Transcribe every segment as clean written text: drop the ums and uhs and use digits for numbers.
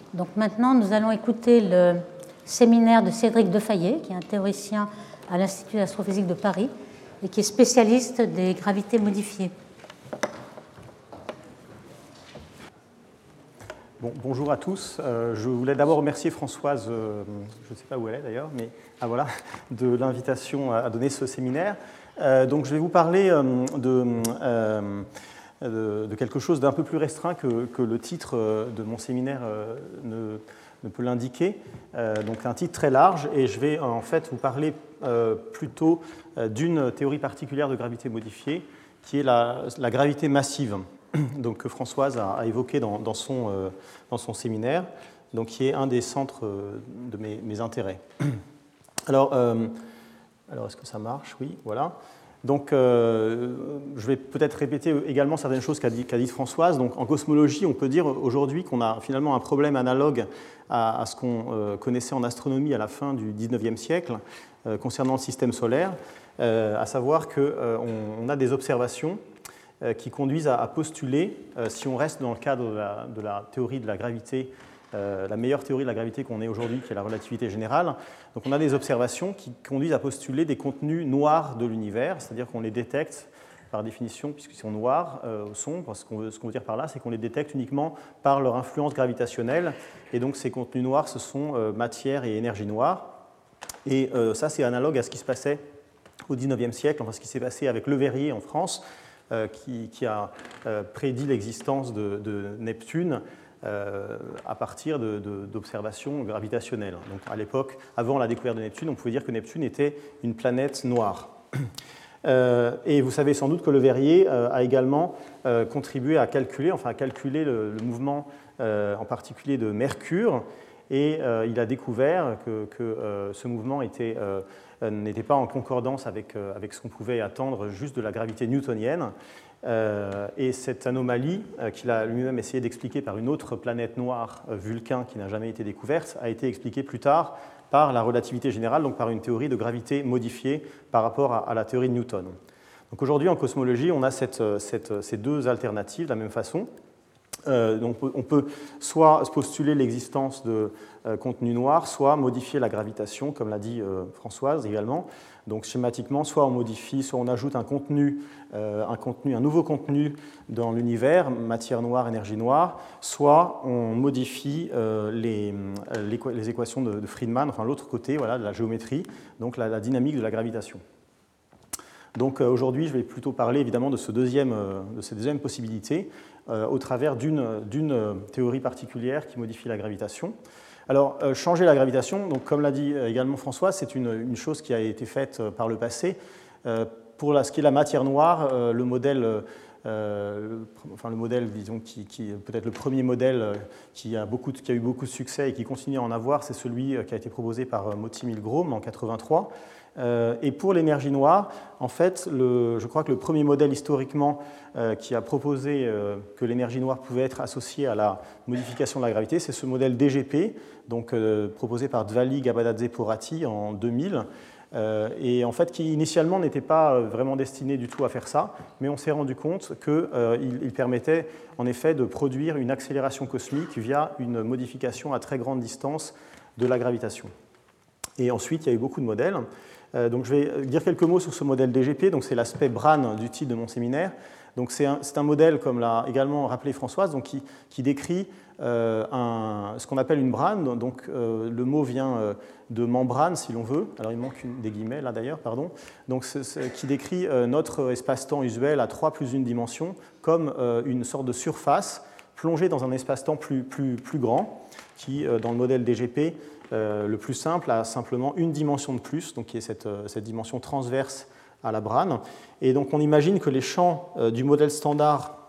Donc maintenant, nous allons écouter le séminaire de Cédric Defayet, qui est un théoricien à l'Institut d'astrophysique de Paris et qui est spécialiste des gravités modifiées. Bon, bonjour à tous. Je voulais d'abord remercier Françoise, je ne sais pas où elle est d'ailleurs, mais voilà, de l'invitation à donner ce séminaire. Donc je vais vous parler de quelque chose d'un peu plus restreint que le titre de mon séminaire ne peut l'indiquer. Donc un titre très large, et je vais en fait vous parler plutôt d'une théorie particulière de gravité modifiée, qui est la gravité massive, donc, que Françoise a évoqué dans son séminaire, donc, qui est un des centres de mes intérêts. Alors est-ce que ça marche? Oui, voilà. Donc, je vais peut-être répéter également certaines choses qu'a dit Françoise. Donc, en cosmologie, on peut dire aujourd'hui qu'on a finalement un problème analogue à ce qu'on connaissait en astronomie à la fin du XIXe siècle concernant le système solaire, à savoir qu'on a des observations qui conduisent à postuler, si on reste dans le cadre de la théorie de la gravité, la meilleure théorie de la gravité qu'on ait aujourd'hui, qui est la relativité générale. Donc on a des observations qui conduisent à postuler des contenus noirs de l'univers, c'est-à-dire qu'on les détecte par définition, puisqu'ils sont noirs au sombre. Ce qu'on veut dire par là, c'est qu'on les détecte uniquement par leur influence gravitationnelle. Et donc ces contenus noirs, ce sont matière et énergie noire. Et ça, c'est analogue à ce qui se passait au XIXe siècle, enfin ce qui s'est passé avec Le Verrier en France, qui a prédit l'existence de Neptune à partir d'observations gravitationnelles. Donc à l'époque, avant la découverte de Neptune, on pouvait dire que Neptune était une planète noire. Et vous savez sans doute que Le Verrier a également contribué à calculer le mouvement en particulier de Mercure, et il a découvert que ce mouvement n'était pas en concordance avec ce qu'on pouvait attendre juste de la gravité newtonienne. Et cette anomalie, qu'il a lui-même essayé d'expliquer par une autre planète noire, Vulcain, qui n'a jamais été découverte, a été expliquée plus tard par la relativité générale, donc par une théorie de gravité modifiée par rapport à la théorie de Newton. Donc aujourd'hui, en cosmologie, on a ces deux alternatives de la même façon. Donc on peut soit postuler l'existence de contenus noirs, soit modifier la gravitation, comme l'a dit Françoise également. Donc schématiquement, soit on modifie, soit on ajoute un nouveau contenu dans l'univers, matière noire, énergie noire, soit on modifie les équations de Friedmann, enfin l'autre côté, voilà, de la géométrie, donc la dynamique de la gravitation. Donc aujourd'hui, je vais plutôt parler évidemment de ces deuxièmes possibilités au travers d'une théorie particulière qui modifie la gravitation. Alors, changer la gravitation, donc, comme l'a dit également François, c'est une chose qui a été faite par le passé. Pour ce qui est la matière noire, le modèle, disons, qui est peut-être le premier modèle qui a eu beaucoup de succès et qui continue à en avoir, c'est celui qui a été proposé par Moti Milgrom en 1983. Et pour l'énergie noire, en fait, je crois que le premier modèle historiquement qui a proposé que l'énergie noire pouvait être associée à la modification de la gravité, c'est ce modèle DGP, donc proposé par Dvali, Gabadadze, Porati en 2000, et en fait qui initialement n'était pas vraiment destiné du tout à faire ça, mais on s'est rendu compte qu'il permettait en effet de produire une accélération cosmique via une modification à très grande distance de la gravitation. Et ensuite, il y a eu beaucoup de modèles. Donc, je vais dire quelques mots sur ce modèle DGP. Donc, c'est l'aspect Brane du titre de mon séminaire. Donc, c'est un modèle, comme l'a également rappelé Françoise, donc, qui décrit ce qu'on appelle une brane. Donc, le mot vient de membrane, si l'on veut. Alors, il manque des guillemets, là d'ailleurs, pardon. Donc, qui décrit notre espace-temps usuel à 3 plus 1 dimension comme une sorte de surface plongée dans un espace-temps plus grand, qui, dans le modèle DGP, le plus simple a simplement une dimension de plus, donc qui est cette dimension transverse à la brane. Et donc on imagine que les champs du modèle standard,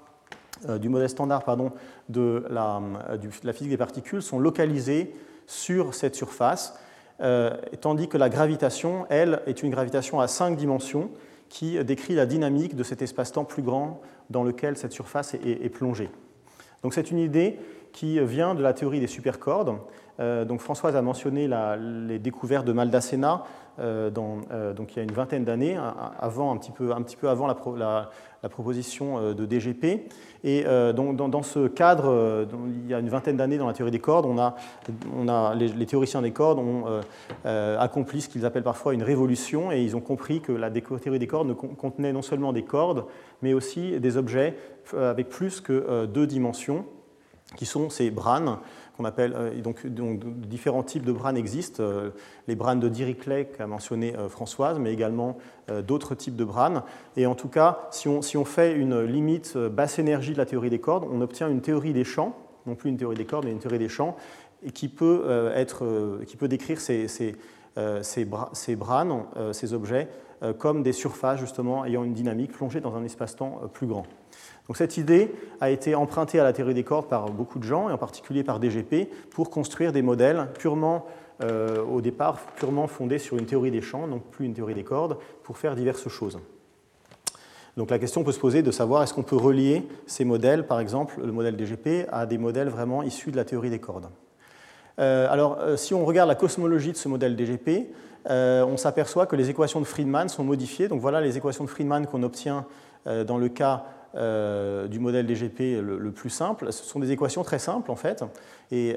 de la physique des particules sont localisés sur cette surface, tandis que la gravitation, elle, est une gravitation à 5 dimensions qui décrit la dynamique de cet espace-temps plus grand dans lequel cette surface est plongée. Donc c'est une idée qui vient de la théorie des supercordes. Donc Françoise a mentionné les découvertes de Maldacena donc il y a une vingtaine d'années, un petit peu avant la proposition de DGP. Et donc dans ce cadre, il y a une vingtaine d'années dans la théorie des cordes, les théoriciens des cordes ont accompli ce qu'ils appellent parfois une révolution, et ils ont compris que la théorie des cordes contenait non seulement des cordes, mais aussi des objets avec plus que 2 dimensions, qui sont ces brânes, qu'on appelle, donc différents types de brânes existent, les brânes de Dirichlet qu'a mentionné Françoise, mais également d'autres types de brânes. Et en tout cas, si on fait une limite basse énergie de la théorie des cordes, on obtient une théorie des champs, non plus une théorie des cordes, mais une théorie des champs, et qui peut décrire ces brânes, ces objets, comme des surfaces justement ayant une dynamique plongée dans un espace-temps plus grand. Donc cette idée a été empruntée à la théorie des cordes par beaucoup de gens, et en particulier par DGP, pour construire des modèles au départ purement fondés sur une théorie des champs, non plus une théorie des cordes, pour faire diverses choses. Donc la question peut se poser de savoir est-ce qu'on peut relier ces modèles, par exemple le modèle DGP, à des modèles vraiment issus de la théorie des cordes. Alors si on regarde la cosmologie de ce modèle DGP, on s'aperçoit que les équations de Friedmann sont modifiées. Donc voilà les équations de Friedmann qu'on obtient dans le cas du modèle DGP le plus simple. Ce sont des équations très simples en fait, et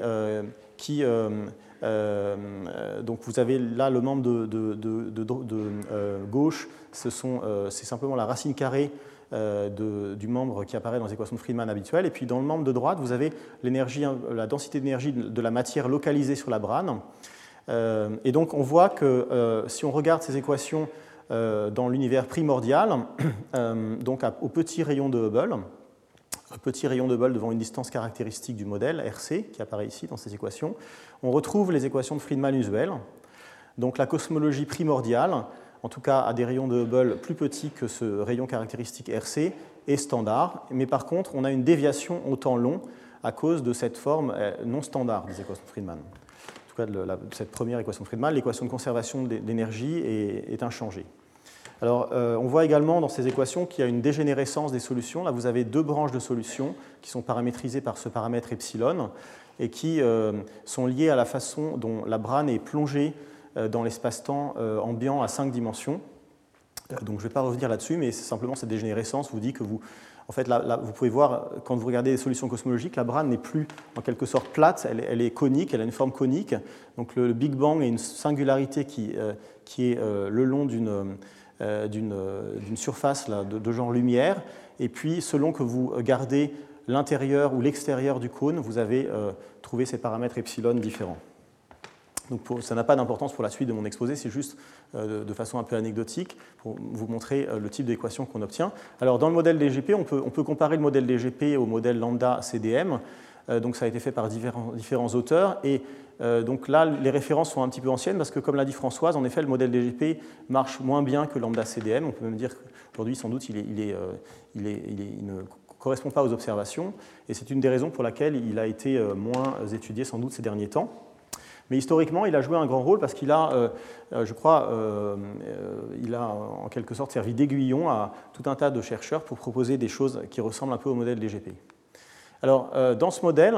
donc vous avez là le membre de gauche, c'est simplement la racine carrée du membre qui apparaît dans les équations de Friedmann habituelles, et puis dans le membre de droite, vous avez la densité d'énergie de la matière localisée sur la brane. Et donc on voit que si on regarde ces équations dans l'univers primordial, donc au petit rayon de Hubble, devant une distance caractéristique du modèle, RC, qui apparaît ici dans ces équations, on retrouve les équations de Friedmann usuelles. Donc la cosmologie primordiale, en tout cas à des rayons de Hubble plus petits que ce rayon caractéristique RC, est standard, mais par contre on a une déviation au temps long à cause de cette forme non standard des équations de Friedmann. En tout cas de cette première équation de Friedmann, l'équation de conservation d'énergie est inchangée. Alors, on voit également dans ces équations qu'il y a une dégénérescence des solutions. Là, vous avez 2 branches de solutions qui sont paramétrisées par ce paramètre epsilon et qui sont liées à la façon dont la brane est plongée dans l'espace-temps ambiant à 5 dimensions. Donc, je ne vais pas revenir là-dessus, mais c'est simplement cette dégénérescence vous dit que en fait, là, vous pouvez voir, quand vous regardez les solutions cosmologiques, la brane n'est plus en quelque sorte plate, elle est conique, elle a une forme conique. Donc, le Big Bang est une singularité qui est le long d'une surface là, de genre lumière, et puis selon que vous gardez l'intérieur ou l'extérieur du cône, vous avez trouvé ces paramètres epsilon différents. Donc ça n'a pas d'importance pour la suite de mon exposé, c'est juste de façon un peu anecdotique pour vous montrer le type d'équation qu'on obtient. Alors dans le modèle DGP, on peut comparer le modèle DGP au modèle lambda CDM. Donc ça a été fait par différents auteurs, et donc là les références sont un petit peu anciennes parce que, comme l'a dit Françoise, en effet le modèle DGP marche moins bien que lambda CDM. On peut même dire qu'aujourd'hui sans doute il ne correspond pas aux observations, et c'est une des raisons pour laquelle il a été moins étudié sans doute ces derniers temps. Mais historiquement, il a joué un grand rôle parce qu'il a, je crois, il a en quelque sorte servi d'aiguillon à tout un tas de chercheurs pour proposer des choses qui ressemblent un peu au modèle DGP. Alors, dans ce modèle,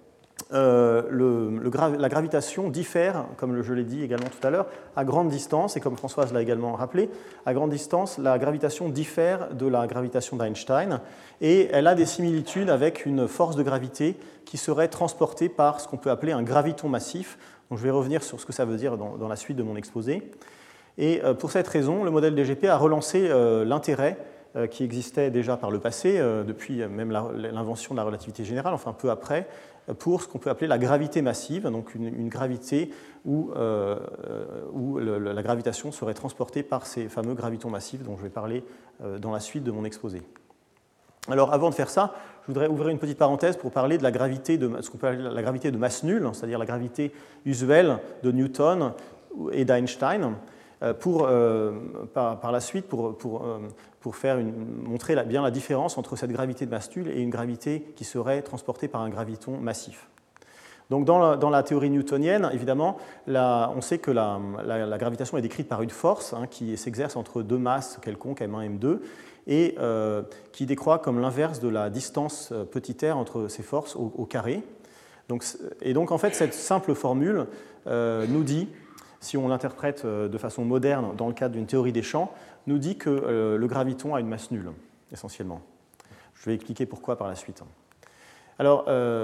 la gravitation diffère, comme je l'ai dit également tout à l'heure, à grande distance, et comme Françoise l'a également rappelé, à grande distance, la gravitation diffère de la gravitation d'Einstein, et elle a des similitudes avec une force de gravité qui serait transportée par ce qu'on peut appeler un graviton massif. Donc, je vais revenir sur ce que ça veut dire dans la suite de mon exposé. Et pour cette raison, le modèle DGP a relancé l'intérêt qui existait déjà par le passé, depuis même l'invention de la relativité générale, enfin peu après, pour ce qu'on peut appeler la gravité massive, donc une gravité où la gravitation serait transportée par ces fameux gravitons massifs dont je vais parler dans la suite de mon exposé. Alors avant de faire ça, je voudrais ouvrir une petite parenthèse pour parler de la gravité ce qu'on peut appeler la gravité de masse nulle, c'est-à-dire la gravité usuelle de Newton et d'Einstein, par la suite pour montrer bien la différence entre cette gravité de masse nulle et une gravité qui serait transportée par un graviton massif. Donc dans la théorie newtonienne, évidemment, on sait que la gravitation est décrite par une force qui s'exerce entre 2 masses quelconques, M1 et M2, et qui décroît comme l'inverse de la distance petit r entre ces forces au carré. Et donc, en fait, cette simple formule nous dit, si on l'interprète de façon moderne dans le cadre d'une théorie des champs, nous dit que le graviton a une masse nulle, essentiellement. Je vais expliquer pourquoi par la suite. Alors,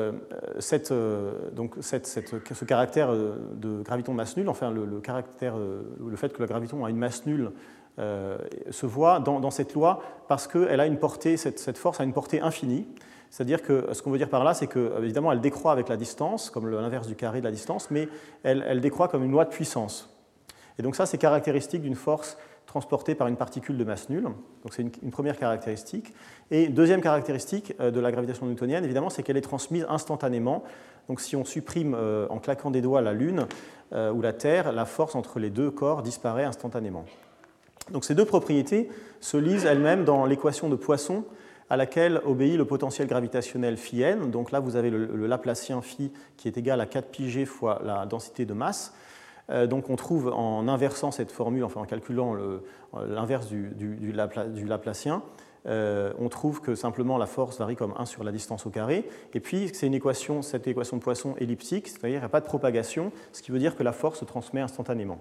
ce caractère de graviton de masse nulle, enfin le fait que le graviton a une masse nulle se voit dans cette loi parce que cette force a une portée infinie. C'est-à-dire que ce qu'on veut dire par là, c'est qu'évidemment, elle décroît avec la distance, comme l'inverse du carré de la distance, mais elle décroît comme une loi de puissance. Et donc ça, c'est caractéristique d'une force transportée par une particule de masse nulle. Donc c'est une première caractéristique. Et deuxième caractéristique de la gravitation newtonienne, évidemment, c'est qu'elle est transmise instantanément. Donc si on supprime en claquant des doigts la Lune ou la Terre, la force entre les deux corps disparaît instantanément. Donc ces deux propriétés se lisent elles-mêmes dans l'équation de Poisson à laquelle obéit le potentiel gravitationnel phi n. Donc là, vous avez le Laplacien phi qui est égal à 4πg fois la densité de masse. Donc on trouve en inversant cette formule, enfin en calculant l'inverse du Laplacien, on trouve que simplement la force varie comme 1 sur la distance au carré. Et puis c'est cette équation de Poisson elliptique, c'est-à-dire qu'il n'y a pas de propagation, ce qui veut dire que la force se transmet instantanément.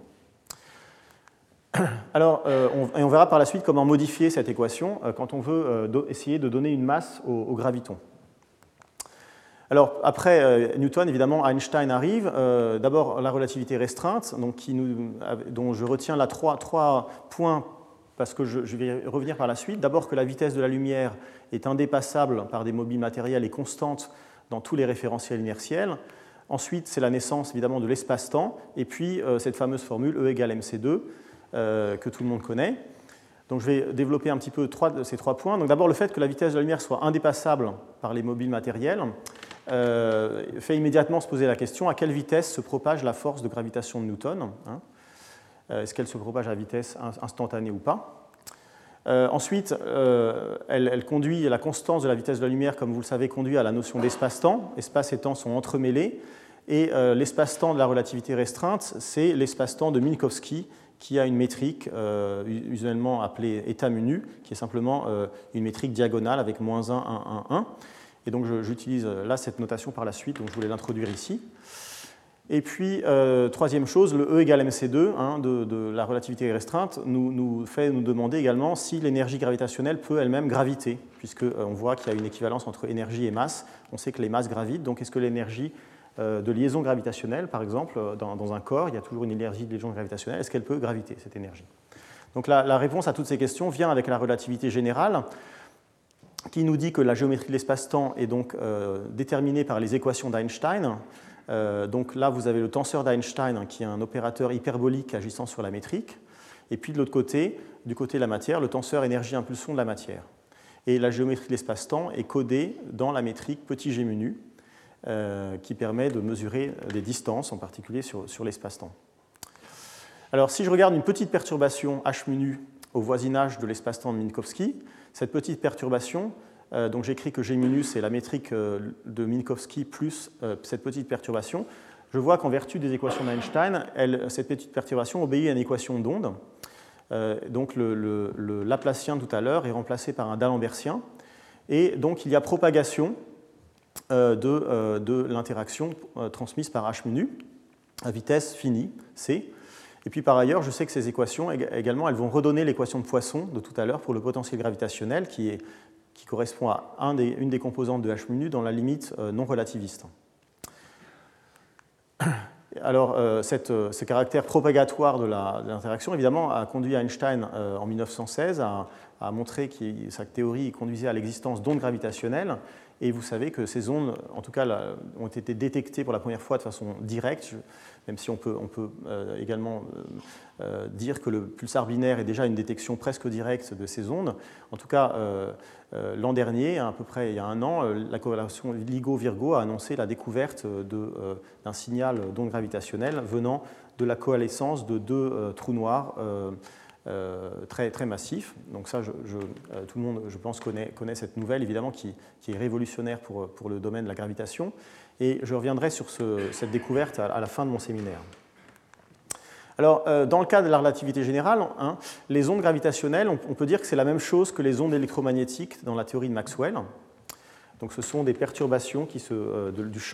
Alors, on verra par la suite comment modifier cette équation quand on veut essayer de donner une masse au graviton. Alors, après Newton, évidemment, Einstein arrive. D'abord, la relativité restreinte, dont je retiens là trois points parce que je vais y revenir par la suite. D'abord, que la vitesse de la lumière est indépassable par des mobiles matériels et constante dans tous les référentiels inertiels. Ensuite, c'est la naissance, évidemment, de l'espace-temps. Et puis, cette fameuse formule E égale mc2, que tout le monde connaît. Donc je vais développer un petit peu ces trois points. Donc d'abord, le fait que la vitesse de la lumière soit indépassable par les mobiles matériels fait immédiatement se poser la question à quelle vitesse se propage la force de gravitation de Newton. Est-ce qu'elle se propage à vitesse instantanée ou pas? Ensuite, elle conduit, la constance de la vitesse de la lumière, comme vous le savez, conduit à la notion d'espace-temps. Espace et temps sont entremêlés. Et l'espace-temps de la relativité restreinte, c'est l'espace-temps de Minkowski, qui a une métrique usuellement appelée état mu, qui est simplement une métrique diagonale avec -1, 1, 1, 1. Et donc j'utilise là cette notation par la suite, donc je voulais l'introduire ici. Et puis, troisième chose, le E égale mc2 de la relativité restreinte nous fait nous demander également si l'énergie gravitationnelle peut elle-même graviter, puisqu'on voit qu'il y a une équivalence entre énergie et masse. On sait que les masses gravitent, donc est-ce que l'énergie de liaison gravitationnelle, par exemple, dans un corps, il y a toujours une énergie de liaison gravitationnelle, est-ce qu'elle peut graviter, cette énergie? Donc la réponse à toutes ces questions vient avec la relativité générale, qui nous dit que la géométrie de l'espace-temps est donc déterminée par les équations d'Einstein. Donc là, vous avez le tenseur d'Einstein, qui est un opérateur hyperbolique agissant sur la métrique, et puis de l'autre côté, du côté de la matière, le tenseur énergie-impulsion de la matière. Et la géométrie de l'espace-temps est codée dans la métrique petit g mu nu, qui permet de mesurer des distances, en particulier sur l'espace-temps. Alors, si je regarde une petite perturbation h mu nu au voisinage de l'espace-temps de Minkowski, cette petite perturbation, donc j'écris que g mu nu, c'est la métrique de Minkowski plus cette petite perturbation, je vois qu'en vertu des équations d'Einstein, cette petite perturbation obéit à une équation d'onde. Donc le Laplacien tout à l'heure est remplacé par un d'Alembertien, et donc il y a propagation de l'interaction transmise par h mu nu à vitesse finie, c. Et puis par ailleurs, je sais que ces équations, également, elles vont redonner l'équation de Poisson de tout à l'heure pour le potentiel gravitationnel qui correspond à une des composantes de h mu nu dans la limite non relativiste. Alors, ce caractère propagatoire de l'interaction, évidemment, a conduit Einstein en 1916 à montrer que sa théorie conduisait à l'existence d'ondes gravitationnelles. Et vous savez que ces ondes, en tout cas, ont été détectées pour la première fois de façon directe, même si on peut également dire que le pulsar binaire est déjà une détection presque directe de ces ondes. En tout cas, l'an dernier, à peu près il y a un an, la corrélation LIGO-Virgo a annoncé la découverte d'un signal d'onde gravitationnelle venant de la coalescence de deux trous noirs très, très massif. Donc ça, tout le monde, je pense, connaît cette nouvelle, évidemment, qui est révolutionnaire pour le domaine de la gravitation. Et je reviendrai sur cette découverte à la fin de mon séminaire. Alors, dans le cas de la relativité générale, les ondes gravitationnelles, on peut dire que c'est la même chose que les ondes électromagnétiques dans la théorie de Maxwell. Donc ce sont des perturbations du champ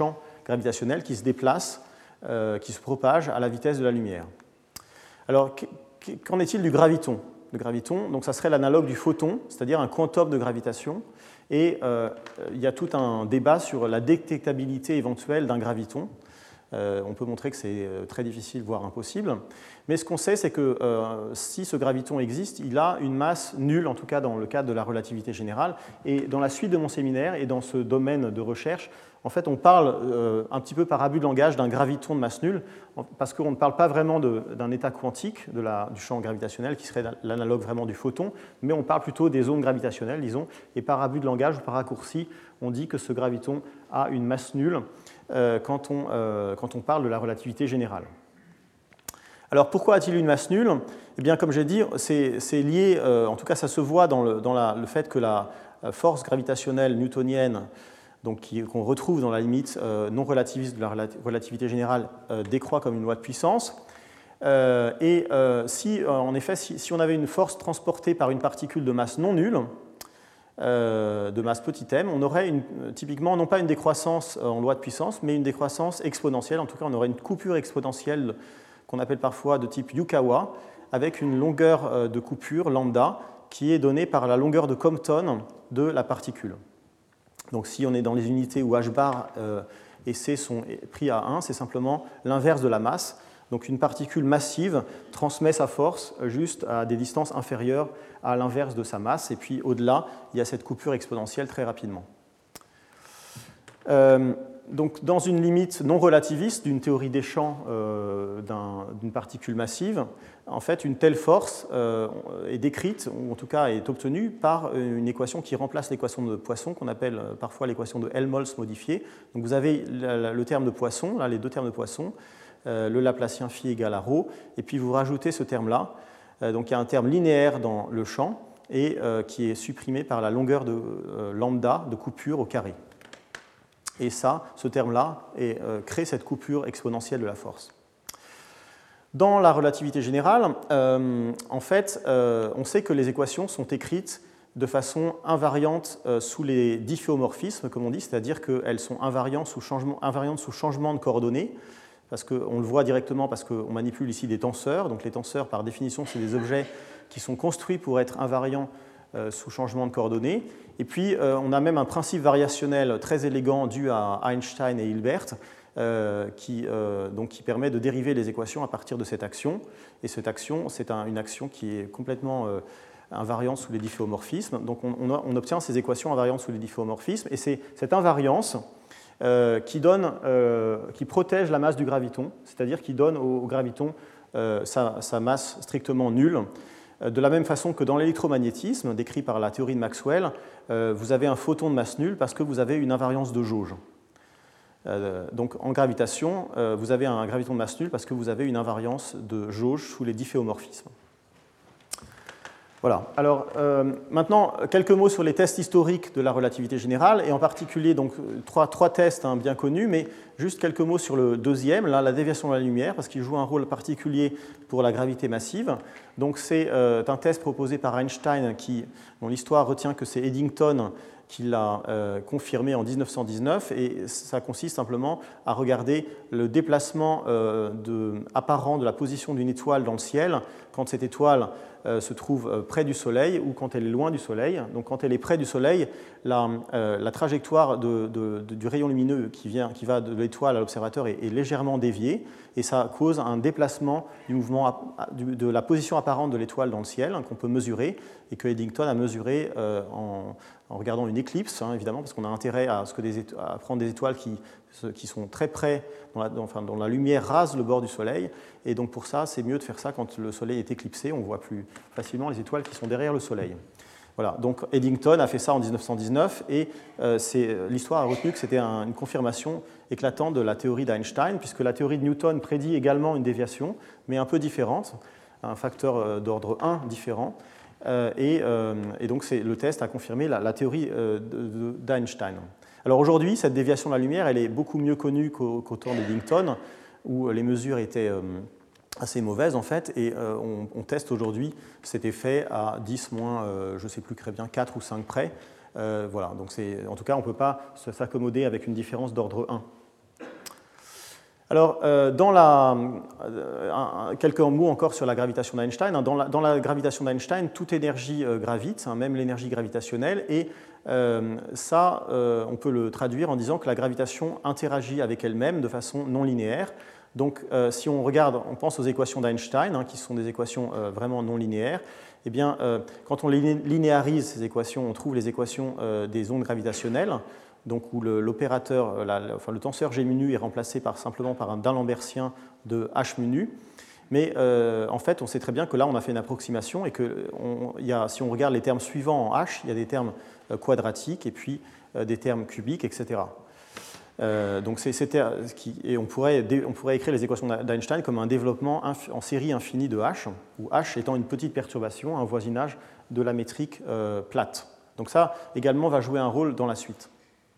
gravitationnelle qui se déplace, qui se propage à la vitesse de la lumière. Alors, qu'en est-il du graviton? Le graviton, donc ça serait l'analogue du photon, c'est-à-dire un quantum de gravitation. Et il y a tout un débat sur la détectabilité éventuelle d'un graviton. On peut montrer que c'est très difficile, voire impossible. Mais ce qu'on sait, c'est que si ce graviton existe, il a une masse nulle, en tout cas dans le cadre de la relativité générale. Et dans la suite de mon séminaire et dans ce domaine de recherche, en fait, on parle un petit peu par abus de langage d'un graviton de masse nulle, parce qu'on ne parle pas vraiment d'un état quantique du champ gravitationnel, qui serait l'analogue vraiment du photon, mais on parle plutôt des ondes gravitationnelles, disons, et par abus de langage ou par raccourci, on dit que ce graviton a une masse nulle quand on parle de la relativité générale. Alors pourquoi a-t-il une masse nulle? Eh bien, comme j'ai dit, c'est lié, en tout cas ça se voit dans le fait que la force gravitationnelle newtonienne, qu'on retrouve dans la limite non relativiste de la relativité générale, décroît comme une loi de puissance. Et en effet, si on avait une force transportée par une particule de masse non nulle, de masse petit m, on aurait typiquement non pas une décroissance en loi de puissance, mais une décroissance exponentielle. En tout cas, on aurait une coupure exponentielle qu'on appelle parfois de type Yukawa, avec une longueur de coupure lambda qui est donnée par la longueur de Compton de la particule. Donc si on est dans les unités où h bar et c sont pris à 1, c'est simplement l'inverse de la masse. Donc une particule massive transmet sa force juste à des distances inférieures à l'inverse de sa masse, et puis au-delà, il y a cette coupure exponentielle très rapidement. Donc dans une limite non relativiste d'une théorie des champs d'une particule massive, en fait, une telle force est décrite, ou en tout cas est obtenue par une équation qui remplace l'équation de Poisson, qu'on appelle parfois l'équation de Helmholtz modifiée. Donc vous avez le terme de Poisson, là, les deux termes de Poisson, le Laplacien phi égale à ρ, et puis vous rajoutez ce terme-là. Donc il y a un terme linéaire dans le champ, et qui est supprimé par la longueur de lambda de coupure au carré. Et ça, ce terme-là, crée cette coupure exponentielle de la force. Dans la relativité générale, en fait, on sait que les équations sont écrites de façon invariante sous les difféomorphismes, comme on dit, c'est-à-dire qu'elles sont invariantes sous changement de coordonnées, parce qu'on le voit directement parce qu'on manipule ici des tenseurs. Donc les tenseurs, par définition, c'est des objets qui sont construits pour être invariants sous changement de coordonnées. Et puis, on a même un principe variationnel très élégant dû à Einstein et Hilbert, qui permet de dériver les équations à partir de cette action. Et cette action, c'est une action qui est complètement invariante sous les difféomorphismes. Donc on obtient ces équations invariantes sous les difféomorphismes. Et c'est cette invariance qui protège la masse du graviton, c'est-à-dire qui donne au graviton sa masse strictement nulle. De la même façon que dans l'électromagnétisme, décrit par la théorie de Maxwell, vous avez un photon de masse nulle parce que vous avez une invariance de jauge. Donc en gravitation, vous avez un graviton de masse nulle parce que vous avez une invariance de jauge sous les difféomorphismes. Voilà. Alors maintenant, quelques mots sur les tests historiques de la relativité générale, et en particulier donc, trois tests bien connus, mais juste quelques mots sur le deuxième, là, la déviation de la lumière, parce qu'il joue un rôle particulier pour la gravité massive. Donc c'est un test proposé par Einstein, dont l'histoire retient que c'est Eddington qui l'a confirmé en 1919, et ça consiste simplement à regarder le déplacement apparent de la position d'une étoile dans le ciel quand cette étoile se trouve près du Soleil ou quand elle est loin du Soleil. Donc quand elle est près du Soleil, la trajectoire du rayon lumineux qui va de l'étoile à l'observateur est légèrement déviée, et ça cause un déplacement du mouvement de la position apparente de l'étoile dans le ciel, qu'on peut mesurer, et que Eddington a mesuré en regardant une éclipse, évidemment, parce qu'on a intérêt à prendre des étoiles qui sont très près, dont la lumière rase le bord du Soleil. Et donc pour ça, c'est mieux de faire ça quand le Soleil est éclipsé. On voit plus facilement les étoiles qui sont derrière le Soleil. Voilà, donc Eddington a fait ça en 1919, et l'histoire a retenu que c'était une confirmation éclatante de la théorie d'Einstein, puisque la théorie de Newton prédit également une déviation, mais un peu différente, un facteur d'ordre 1 différent. Et donc le test a confirmé la théorie d'Einstein. Alors aujourd'hui, cette déviation de la lumière, elle est beaucoup mieux connue qu'au temps d'Eddington, où les mesures étaient assez mauvaises en fait, et on teste aujourd'hui cet effet à 10 moins, je ne sais plus très bien, 4 ou 5 près. Voilà, donc en tout cas, on ne peut pas s'accommoder avec une différence d'ordre 1. Alors, quelques mots encore sur la gravitation d'Einstein. Dans la gravitation d'Einstein, toute énergie gravite, même l'énergie gravitationnelle, et ça, on peut le traduire en disant que la gravitation interagit avec elle-même de façon non linéaire. Donc, si on regarde, on pense aux équations d'Einstein, qui sont des équations vraiment non linéaires, eh bien, quand on linéarise ces équations, on trouve les équations des ondes gravitationnelles, donc où l'opérateur, le tenseur G mu nu est remplacé simplement par un d'Alembertien de H mu nu. Mais en fait, on sait très bien que là, on a fait une approximation et que si on regarde les termes suivants en H, il y a des termes quadratiques et puis des termes cubiques, etc. Et on pourrait écrire les équations d'Einstein comme un développement en série infinie de H, où H étant une petite perturbation, un voisinage de la métrique plate. Donc ça également va jouer un rôle dans la suite.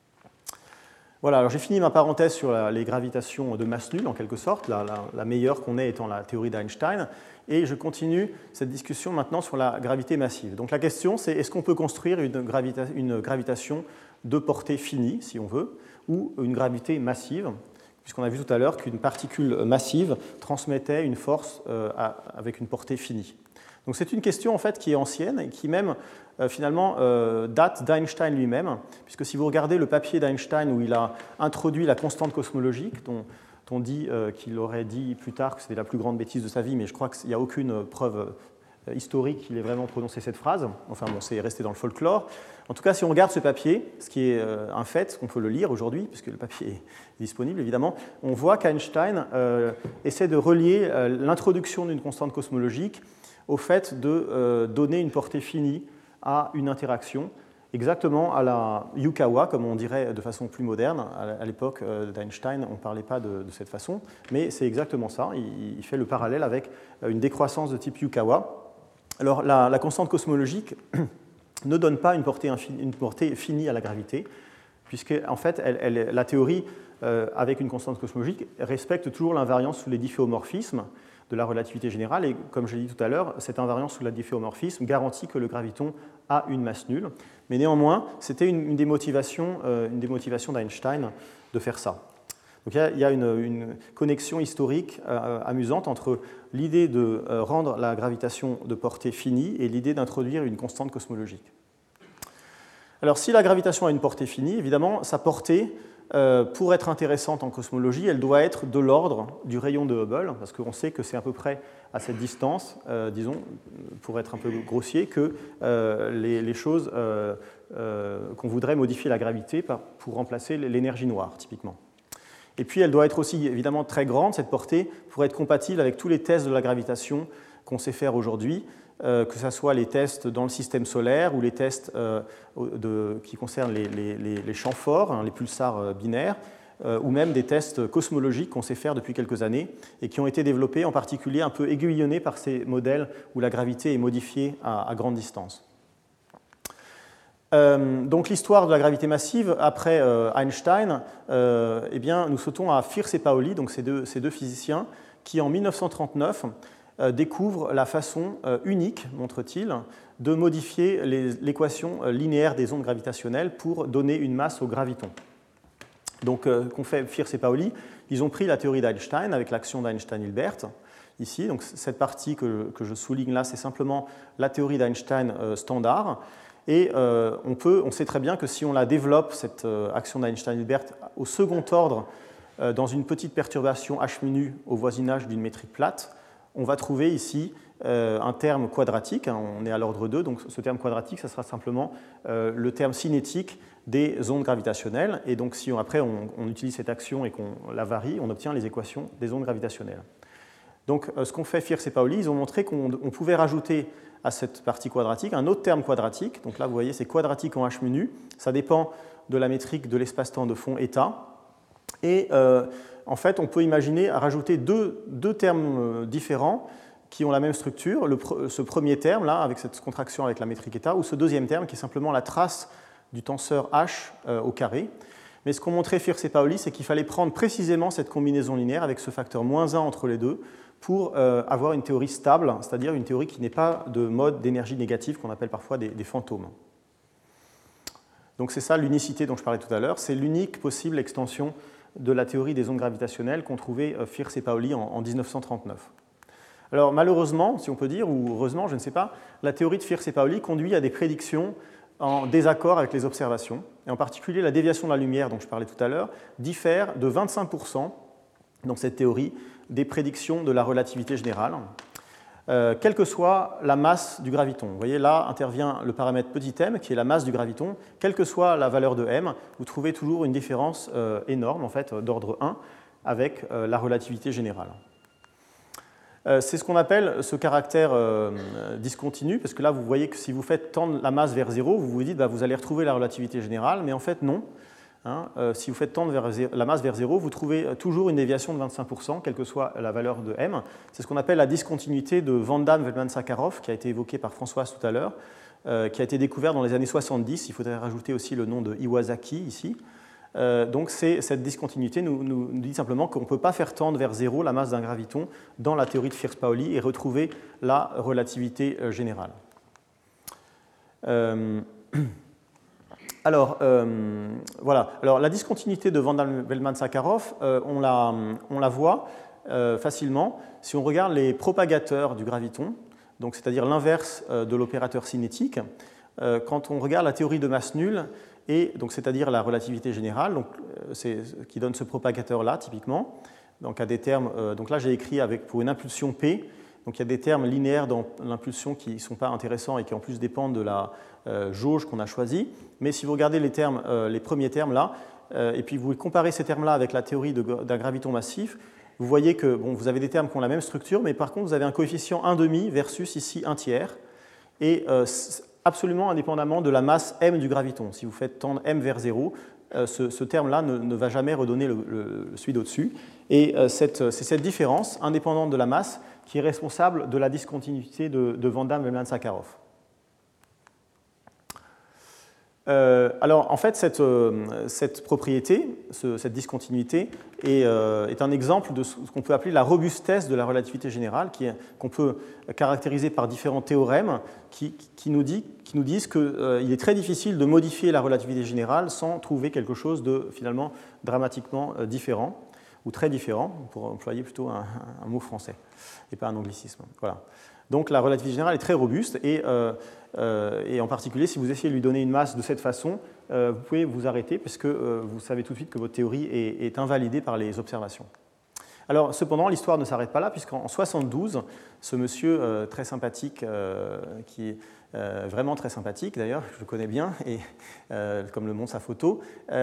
Voilà, alors j'ai fini ma parenthèse sur les gravitations de masse nulle, en quelque sorte, la meilleure qu'on ait étant la théorie d'Einstein, et je continue cette discussion maintenant sur la gravité massive. Donc la question, c'est est-ce qu'on peut construire une gravitation de portée finie, si on veut, ou une gravité massive, puisqu'on a vu tout à l'heure qu'une particule massive transmettait une force avec une portée finie. Donc c'est une question en fait qui est ancienne et qui même finalement date d'Einstein lui-même, puisque si vous regardez le papier d'Einstein où il a introduit la constante cosmologique, dont on dit qu'il aurait dit plus tard que c'était la plus grande bêtise de sa vie, mais je crois qu'il n'y a aucune preuve historique qu'il ait vraiment prononcé cette phrase. Enfin bon, c'est resté dans le folklore. En tout cas, si on regarde ce papier, ce qui est un fait, on peut le lire aujourd'hui, puisque le papier est disponible évidemment, on voit qu'Einstein essaie de relier l'introduction d'une constante cosmologique au fait de donner une portée finie à une interaction, exactement à la Yukawa, comme on dirait de façon plus moderne. À l'époque d'Einstein, on ne parlait pas de cette façon, mais c'est exactement ça. Il fait le parallèle avec une décroissance de type Yukawa. Alors, la constante cosmologique ne donne pas une portée finie à la gravité, puisque en fait, la théorie avec une constante cosmologique respecte toujours l'invariance sous les difféomorphismes de la relativité générale, et comme je l'ai dit tout à l'heure, cette invariance sous le difféomorphisme garantit que le graviton a une masse nulle. Mais néanmoins, c'était une des motivations d'Einstein de faire ça. Donc il y a une connexion historique amusante entre l'idée de rendre la gravitation de portée finie et l'idée d'introduire une constante cosmologique. Alors si la gravitation a une portée finie, évidemment, sa portée, pour être intéressante en cosmologie, elle doit être de l'ordre du rayon de Hubble, parce qu'on sait que c'est à peu près à cette distance, disons, pour être un peu grossier, que les choses qu'on voudrait modifier la gravité pour remplacer l'énergie noire, typiquement. Et puis elle doit être aussi évidemment très grande, cette portée, pour être compatible avec tous les tests de la gravitation qu'on sait faire aujourd'hui, que ce soit les tests dans le système solaire ou les tests qui concernent les champs forts, les pulsars binaires, ou même des tests cosmologiques qu'on sait faire depuis quelques années et qui ont été développés en particulier un peu aiguillonnés par ces modèles où la gravité est modifiée à grande distance. Donc l'histoire de la gravité massive, après Einstein, eh bien, nous sautons à Fierz et Pauli, donc ces deux physiciens, qui en 1939 découvrent la façon unique, montre-t-il, de modifier l'équation linéaire des ondes gravitationnelles pour donner une masse au graviton. Donc, qu'ont fait Fierz et Pauli? Ils ont pris la théorie d'Einstein avec l'action d'Einstein-Hilbert, ici. Donc, cette partie que je souligne là, c'est simplement la théorie d'Einstein standard. Et on sait très bien que si on la développe, cette action d'Einstein-Hilbert, au second ordre, dans une petite perturbation H mu au voisinage d'une métrique plate, on va trouver ici un terme quadratique, on est à l'ordre 2, donc ce terme quadratique, ça sera simplement le terme cinétique des ondes gravitationnelles. Et donc si après on utilise cette action et qu'on la varie, on obtient les équations des ondes gravitationnelles. Donc ce qu'ont fait Fierz et Pauli, ils ont montré qu'on pouvait rajouter à cette partie quadratique un autre terme quadratique. Donc là, vous voyez, c'est quadratique en H mu nu. Ça dépend de la métrique de l'espace-temps de fond état. Et en fait, on peut imaginer rajouter deux termes différents qui ont la même structure. Ce premier terme, là, avec cette contraction avec la métrique état, ou ce deuxième terme qui est simplement la trace du tenseur H au carré. Mais ce qu'ont montré Fierz et Pauli, c'est qu'il fallait prendre précisément cette combinaison linéaire avec ce facteur -1 entre les deux pour avoir une théorie stable, c'est-à-dire une théorie qui n'est pas de mode d'énergie négative qu'on appelle parfois des fantômes. Donc c'est ça l'unicité dont je parlais tout à l'heure, c'est l'unique possible extension de la théorie des ondes gravitationnelles qu'ont trouvé Fierz et Pauli en 1939. Alors malheureusement, si on peut dire, ou heureusement, je ne sais pas, la théorie de Fierz et Pauli conduit à des prédictions en désaccord avec les observations. Et en particulier, la déviation de la lumière, dont je parlais tout à l'heure, diffère de 25% dans cette théorie des prédictions de la relativité générale, quelle que soit la masse du graviton. Vous voyez, là intervient le paramètre petit m, qui est la masse du graviton. Quelle que soit la valeur de m, vous trouvez toujours une différence énorme, en fait, d'ordre 1, avec la relativité générale. C'est ce qu'on appelle ce caractère discontinu, parce que là, vous voyez que si vous faites tendre la masse vers 0, vous vous dites que vous allez retrouver la relativité générale, mais en fait, non. Si vous faites tendre la masse vers 0, vous trouvez toujours une déviation de 25%, quelle que soit la valeur de m. C'est ce qu'on appelle la discontinuité de Van Dam-Velman-Sakharov, qui a été évoquée par Françoise tout à l'heure, qui a été découvert dans les années 70. Il faudrait rajouter aussi le nom de Iwasaki ici. Donc cette discontinuité nous dit simplement qu'on ne peut pas faire tendre vers 0 la masse d'un graviton dans la théorie de Fierz-Pauli et retrouver la relativité générale. Alors, voilà. Alors, la discontinuité de Van Dam-Velman-Sakharov, on la voit facilement si on regarde les propagateurs du graviton, donc c'est-à-dire l'inverse de l'opérateur cinétique. Quand on regarde la théorie de masse nulle, et donc c'est-à-dire la relativité générale, donc, qui donne ce propagateur-là typiquement, donc à des termes. Donc là, j'ai écrit pour une impulsion P. Donc il y a des termes linéaires dans l'impulsion qui ne sont pas intéressants et qui en plus dépendent de la jauge qu'on a choisie. Mais si vous regardez les premiers termes là, et puis vous comparez ces termes-là avec la théorie d'un graviton massif, vous voyez que vous avez des termes qui ont la même structure, mais par contre vous avez un coefficient 1,5 versus ici 1 tiers, et absolument indépendamment de la masse m du graviton. Si vous faites tendre m vers 0, ce terme-là ne va jamais redonner celui d'au-dessus. Et c'est cette différence, indépendante de la masse, qui est responsable de la discontinuité de Van Dam-Velman-Sakharov. Alors, en fait, cette propriété, cette discontinuité, est un exemple de ce qu'on peut appeler la robustesse de la relativité générale, qu'on peut caractériser par différents théorèmes qui nous disent qu'il est très difficile de modifier la relativité générale sans trouver quelque chose de finalement dramatiquement différent, ou très différent, pour employer plutôt un mot français, et pas un anglicisme. Voilà. Donc la relativité générale est très robuste, et en particulier, si vous essayez de lui donner une masse de cette façon, vous pouvez vous arrêter, parce que vous savez tout de suite que votre théorie est invalidée par les observations. Alors, cependant, l'histoire ne s'arrête pas là, puisqu'en 1972, ce monsieur très sympathique, qui est vraiment très sympathique d'ailleurs, je le connais bien, et comme le montre sa photo,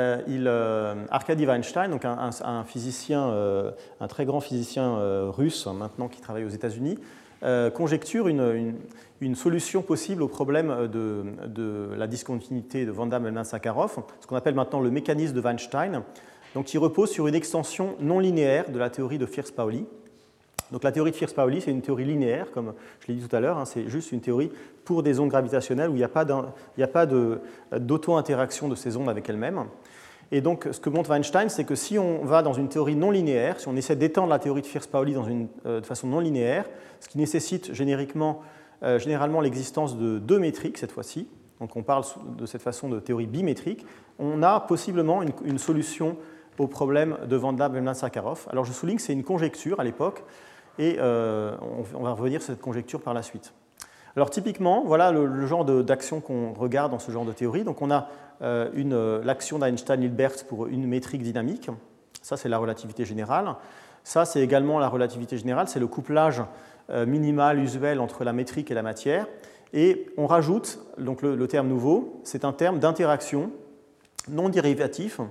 Arkady Weinstein, donc un physicien, un très grand physicien russe maintenant qui travaille aux États-Unis, conjecture une solution possible au problème de la discontinuité de Van Dam-Velman-Sakharov, ce qu'on appelle maintenant le mécanisme de Weinstein, donc qui repose sur une extension non linéaire de la théorie de Fierz-Pauli. Donc la théorie de Fierz-Pauli, c'est une théorie linéaire, comme je l'ai dit tout à l'heure, c'est juste une théorie pour des ondes gravitationnelles où il n'y a pas d'auto-interaction de ces ondes avec elles-mêmes. Et donc, ce que montre Weinstein, c'est que si on va dans une théorie non linéaire, si on essaie d'étendre la théorie de Fierz-Pauli de façon non linéaire, ce qui nécessite généralement l'existence de deux métriques cette fois-ci, donc on parle de cette façon de théorie bimétrique, on a possiblement une solution au problème de Van Dam-Velman-Sakharov. Alors je souligne que c'est une conjecture à l'époque, et on va revenir sur cette conjecture par la suite. Alors typiquement, voilà le genre d'action qu'on regarde dans ce genre de théorie. Donc on a l'action d'Einstein-Hilbert pour une métrique dynamique. Ça, c'est la relativité générale. Ça, c'est également la relativité générale. C'est le couplage minimal usuel entre la métrique et la matière. Et on rajoute, donc le terme nouveau, c'est un terme d'interaction non dérivatif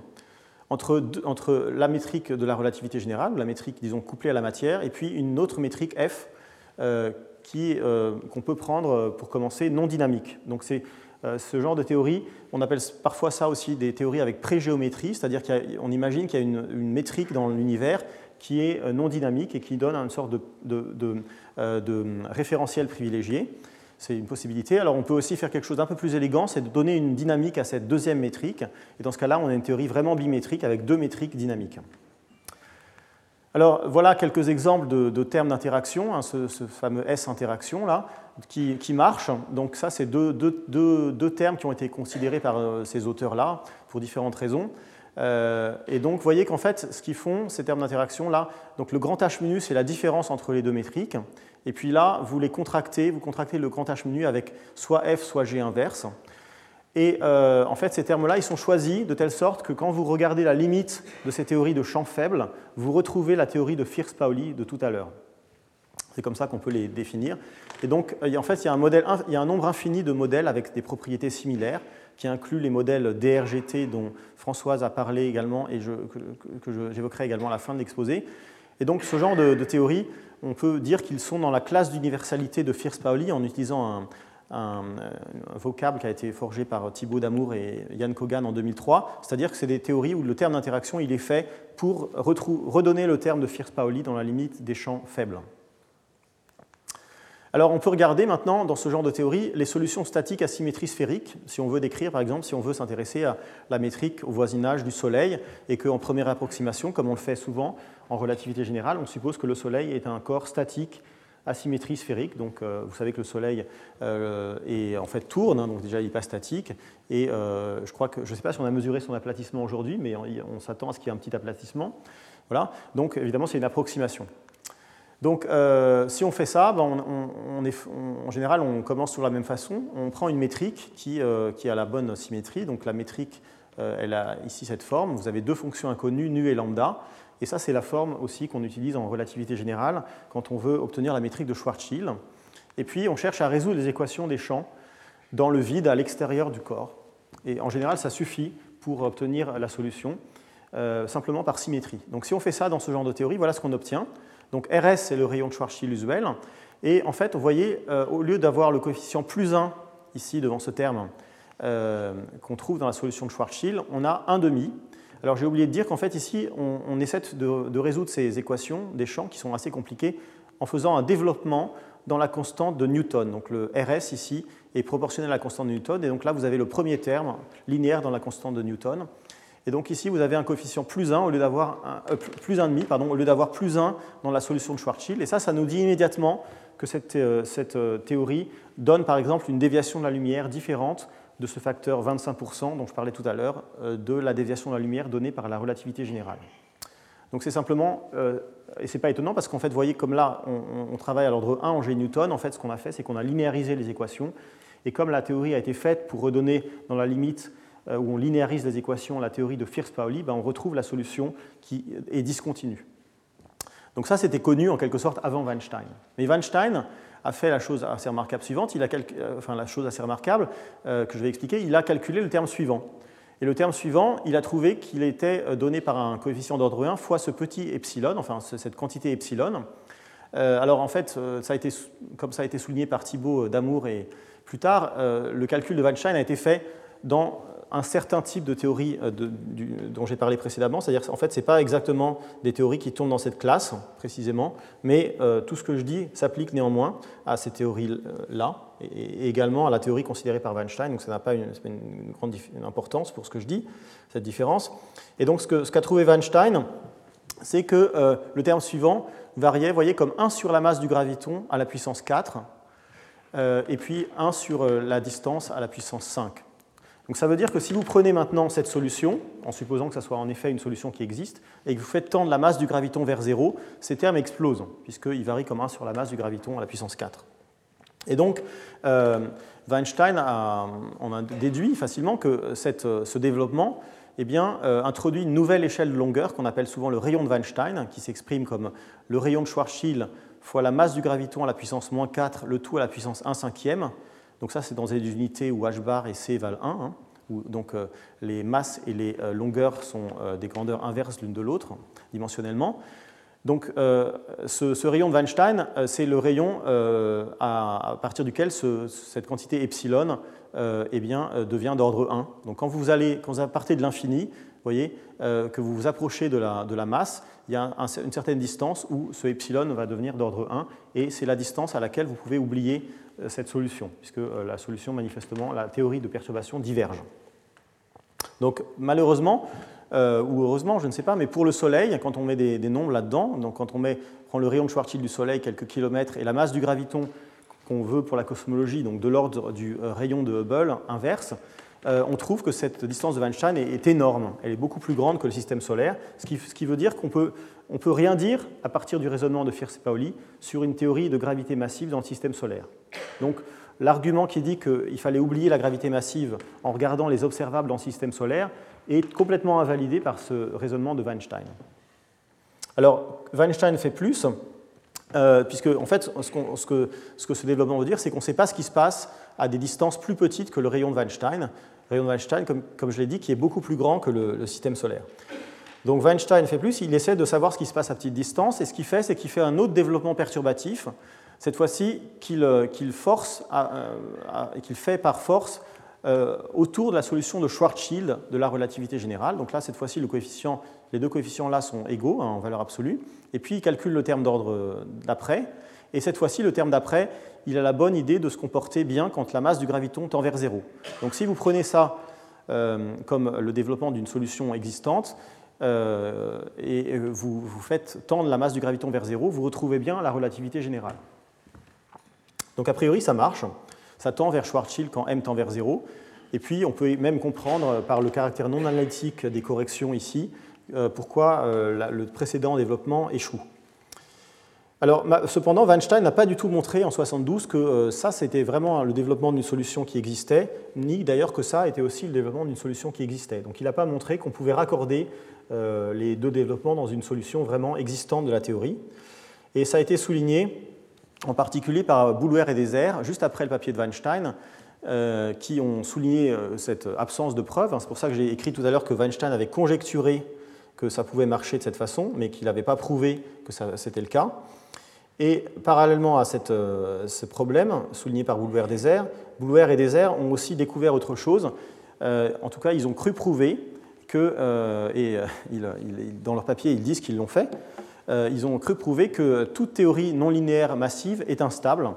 entre la métrique de la relativité générale, ou la métrique, disons, couplée à la matière, et puis une autre métrique F qu'on peut prendre pour commencer non dynamique. Donc c'est ce genre de théorie, on appelle parfois ça aussi des théories avec pré-géométrie, c'est-à-dire qu'on imagine qu'il y a une métrique dans l'univers qui est non dynamique et qui donne une sorte de référentiel privilégié. C'est une possibilité. Alors on peut aussi faire quelque chose d'un peu plus élégant, c'est de donner une dynamique à cette deuxième métrique. Et dans ce cas-là, on a une théorie vraiment bimétrique avec deux métriques dynamiques. Alors voilà quelques exemples de termes d'interaction, ce fameux S-interaction là, qui marche. Donc ça, c'est deux termes qui ont été considérés par ces auteurs-là pour différentes raisons. Et donc, vous voyez qu'en fait, ce qu'ils font, ces termes d'interaction, là, donc le grand H menu, c'est la différence entre les deux métriques. Et puis là, vous contractez le grand H menu avec soit F, soit G inverse. Et en fait, ces termes-là, ils sont choisis de telle sorte que quand vous regardez la limite de ces théories de champs faibles, vous retrouvez la théorie de Fierz-Pauli de tout à l'heure. C'est comme ça qu'on peut les définir. Et donc, en fait, il y a un nombre infini de modèles avec des propriétés similaires, qui incluent les modèles DRGT dont Françoise a parlé également et que j'évoquerai également à la fin de l'exposé. Et donc, ce genre de théories, on peut dire qu'ils sont dans la classe d'universalité de Fierz-Pauli en utilisant un vocable qui a été forgé par Thibaut Damour et Yann Kogan en 2003, c'est-à-dire que c'est des théories où le terme d'interaction il est fait pour redonner le terme de Fierz-Pauli dans la limite des champs faibles. Alors on peut regarder maintenant dans ce genre de théorie les solutions statiques à symétrie sphérique, si on veut décrire par exemple, si on veut s'intéresser à la métrique au voisinage du Soleil et qu'en première approximation, comme on le fait souvent en relativité générale, on suppose que le Soleil est un corps statique à symétrie sphérique. Donc vous savez que le Soleil en fait tourne, hein, donc déjà il n'est pas statique. Et je ne sais pas si on a mesuré son aplatissement aujourd'hui, mais on s'attend à ce qu'il y ait un petit aplatissement. Voilà. Donc évidemment c'est une approximation. Donc, si on fait ça, en général, on commence sur la même façon. On prend une métrique qui a la bonne symétrie. Donc, la métrique, elle a ici cette forme. Vous avez deux fonctions inconnues, nu et lambda. Et ça, c'est la forme aussi qu'on utilise en relativité générale quand on veut obtenir la métrique de Schwarzschild. Et puis, on cherche à résoudre les équations des champs dans le vide à l'extérieur du corps. Et en général, ça suffit pour obtenir la solution, simplement par symétrie. Donc, si on fait ça dans ce genre de théorie, voilà ce qu'on obtient. Donc RS, c'est le rayon de Schwarzschild usuel. Et en fait, vous voyez, au lieu d'avoir le coefficient plus 1 ici devant ce terme qu'on trouve dans la solution de Schwarzschild, on a 1,5. Alors j'ai oublié de dire qu'en fait ici, on essaie de résoudre ces équations des champs qui sont assez compliquées en faisant un développement dans la constante de Newton. Donc le RS ici est proportionnel à la constante de Newton. Et donc là, vous avez le premier terme linéaire dans la constante de Newton. Et donc ici, vous avez un coefficient plus 1 au lieu d'avoir plus 1,5, au lieu d'avoir plus 1 dans la solution de Schwarzschild. Et ça nous dit immédiatement que cette théorie donne par exemple une déviation de la lumière différente de ce facteur 25% dont je parlais tout à l'heure, de la déviation de la lumière donnée par la relativité générale. Donc c'est simplement, et ce n'est pas étonnant parce qu'en fait, vous voyez, comme là, on travaille à l'ordre 1 en G Newton, en fait, ce qu'on a fait, c'est qu'on a linéarisé les équations. Et comme la théorie a été faite pour redonner dans la limite où on linéarise les équations, la théorie de Fierz-Pauli, on retrouve la solution qui est discontinue. Donc ça, c'était connu en quelque sorte avant Weinstein. Mais Weinstein a fait la chose assez remarquable suivante, la chose assez remarquable que je vais expliquer, il a calculé le terme suivant. Et le terme suivant, il a trouvé qu'il était donné par un coefficient d'ordre 1 fois ce petit epsilon, enfin cette quantité epsilon. Alors en fait, comme ça a été souligné par Thibaut Damour et plus tard, le calcul de Weinstein a été fait dans un certain type de théorie dont j'ai parlé précédemment, c'est-à-dire qu'en fait, ce n'est pas exactement des théories qui tombent dans cette classe, précisément, mais tout ce que je dis s'applique néanmoins à ces théories-là, et également à la théorie considérée par Weinstein, donc ça n'a pas une grande importance pour ce que je dis, cette différence. Et donc, ce qu'a trouvé Weinstein, c'est que le terme suivant variait, vous voyez, comme 1 sur la masse du graviton à la puissance 4, et puis 1 sur la distance à la puissance 5. Donc ça veut dire que si vous prenez maintenant cette solution, en supposant que ça soit en effet une solution qui existe, et que vous faites tendre la masse du graviton vers 0, ces termes explosent, puisqu'ils varient comme 1 sur la masse du graviton à la puissance 4. Et donc, Weinstein en a déduit facilement que ce développement introduit une nouvelle échelle de longueur qu'on appelle souvent le rayon de Weinstein, qui s'exprime comme le rayon de Schwarzschild fois la masse du graviton à la puissance moins 4, le tout à la puissance 1/5. Donc ça, c'est dans des unités où h bar et c valent 1, où donc les masses et les longueurs sont des grandeurs inverses l'une de l'autre, dimensionnellement. Donc ce rayon de Weinstein, c'est le rayon à partir duquel cette quantité epsilon devient d'ordre 1. Donc quand vous partez de l'infini, vous voyez que vous vous approchez de la masse, il y a une certaine distance où ce epsilon va devenir d'ordre 1, et c'est la distance à laquelle vous pouvez oublier cette solution, puisque la solution, manifestement, la théorie de perturbation diverge. Donc malheureusement, ou heureusement, je ne sais pas, mais pour le Soleil, quand on met des nombres là-dedans, donc quand on prend le rayon de Schwarzschild du Soleil, quelques kilomètres, et la masse du graviton qu'on veut pour la cosmologie, donc de l'ordre du rayon de Hubble inverse, on trouve que cette distance de Weinstein est énorme. Elle est beaucoup plus grande que le système solaire, ce qui veut dire qu'on peut rien dire à partir du raisonnement de Fierz et Pauli sur une théorie de gravité massive dans le système solaire. Donc, l'argument qui dit qu'il fallait oublier la gravité massive en regardant les observables dans le système solaire est complètement invalidé par ce raisonnement de Weinstein. Alors, Weinstein fait plus, puisque en fait, ce que ce développement veut dire, c'est qu'on ne sait pas ce qui se passe à des distances plus petites que le rayon de Weinstein. Le rayon de Weinstein, comme je l'ai dit, qui est beaucoup plus grand que le système solaire. Donc Weinstein fait plus, il essaie de savoir ce qui se passe à petite distance, et ce qu'il fait, c'est qu'il fait un autre développement perturbatif, cette fois-ci qu'il fait par force autour de la solution de Schwarzschild de la relativité générale. Donc là, cette fois-ci, les deux coefficients là sont égaux en valeur absolue, et puis il calcule le terme d'ordre d'après, et cette fois-ci, le terme d'après, il a la bonne idée de se comporter bien quand la masse du graviton tend vers 0. Donc si vous prenez ça comme le développement d'une solution existante, et vous faites tendre la masse du graviton vers 0, vous retrouvez bien la relativité générale. Donc a priori, ça marche. Ça tend vers Schwarzschild quand m tend vers 0. Et puis, on peut même comprendre par le caractère non analytique des corrections ici pourquoi le précédent développement échoue. Alors, cependant, Weinstein n'a pas du tout montré en 1972 que ça, c'était vraiment le développement d'une solution qui existait, ni d'ailleurs que ça était aussi le développement d'une solution qui existait. Donc, il n'a pas montré qu'on pouvait raccorder les deux développements dans une solution vraiment existante de la théorie. Et ça a été souligné en particulier par Boulware et Désert, juste après le papier de Weinstein, qui ont souligné cette absence de preuves. C'est pour ça que j'ai écrit tout à l'heure que Weinstein avait conjecturé que ça pouvait marcher de cette façon, mais qu'il n'avait pas prouvé que c'était le cas. Et parallèlement à ce problème, souligné par Boulware et Désert ont aussi découvert autre chose. En tout cas, ils ont cru prouver que, dans leur papier, ils disent qu'ils l'ont fait, ils ont cru prouver que toute théorie non linéaire massive est instable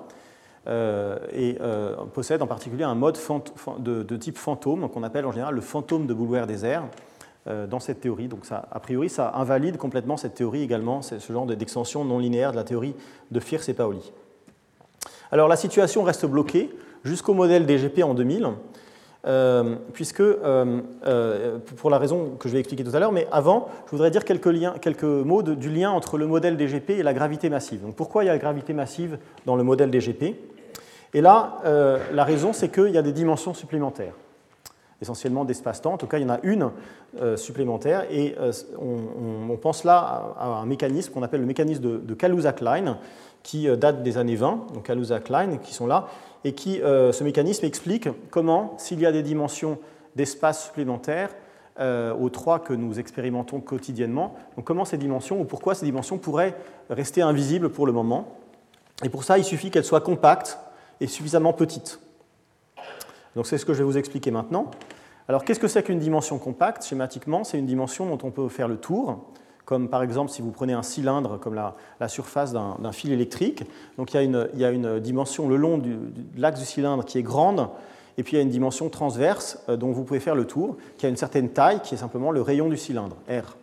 et possède en particulier un mode de type fantôme qu'on appelle en général le fantôme de Boulware-Désert dans cette théorie. Donc ça, a priori, ça invalide complètement cette théorie également, ce genre d'extension non linéaire de la théorie de Fierz et Pauli. Alors la situation reste bloquée jusqu'au modèle DGP en 2000, puisque, pour la raison que je vais expliquer tout à l'heure, mais avant, je voudrais dire quelques mots du lien entre le modèle DGP et la gravité massive. Donc, pourquoi il y a la gravité massive dans le modèle DGP? Et là, la raison, c'est qu'il y a des dimensions supplémentaires, essentiellement d'espace-temps. En tout cas, il y en a une supplémentaire, et on pense là à un mécanisme qu'on appelle le mécanisme de Kaluza-Klein, qui date des années 20, donc Kaluza-Klein, qui sont là, et qui, ce mécanisme explique comment, s'il y a des dimensions d'espace supplémentaires aux 3 que nous expérimentons quotidiennement, donc comment ces dimensions, ou pourquoi ces dimensions pourraient rester invisibles pour le moment. Et pour ça, il suffit qu'elles soient compactes et suffisamment petites. Donc c'est ce que je vais vous expliquer maintenant. Alors qu'est-ce que c'est qu'une dimension compacte? Schématiquement, c'est une dimension dont on peut faire le tour, comme par exemple si vous prenez un cylindre comme la surface d'un fil électrique. Donc il y a une dimension le long de l'axe du cylindre qui est grande, et puis il y a une dimension transverse dont vous pouvez faire le tour, qui a une certaine taille, qui est simplement le rayon du cylindre, R.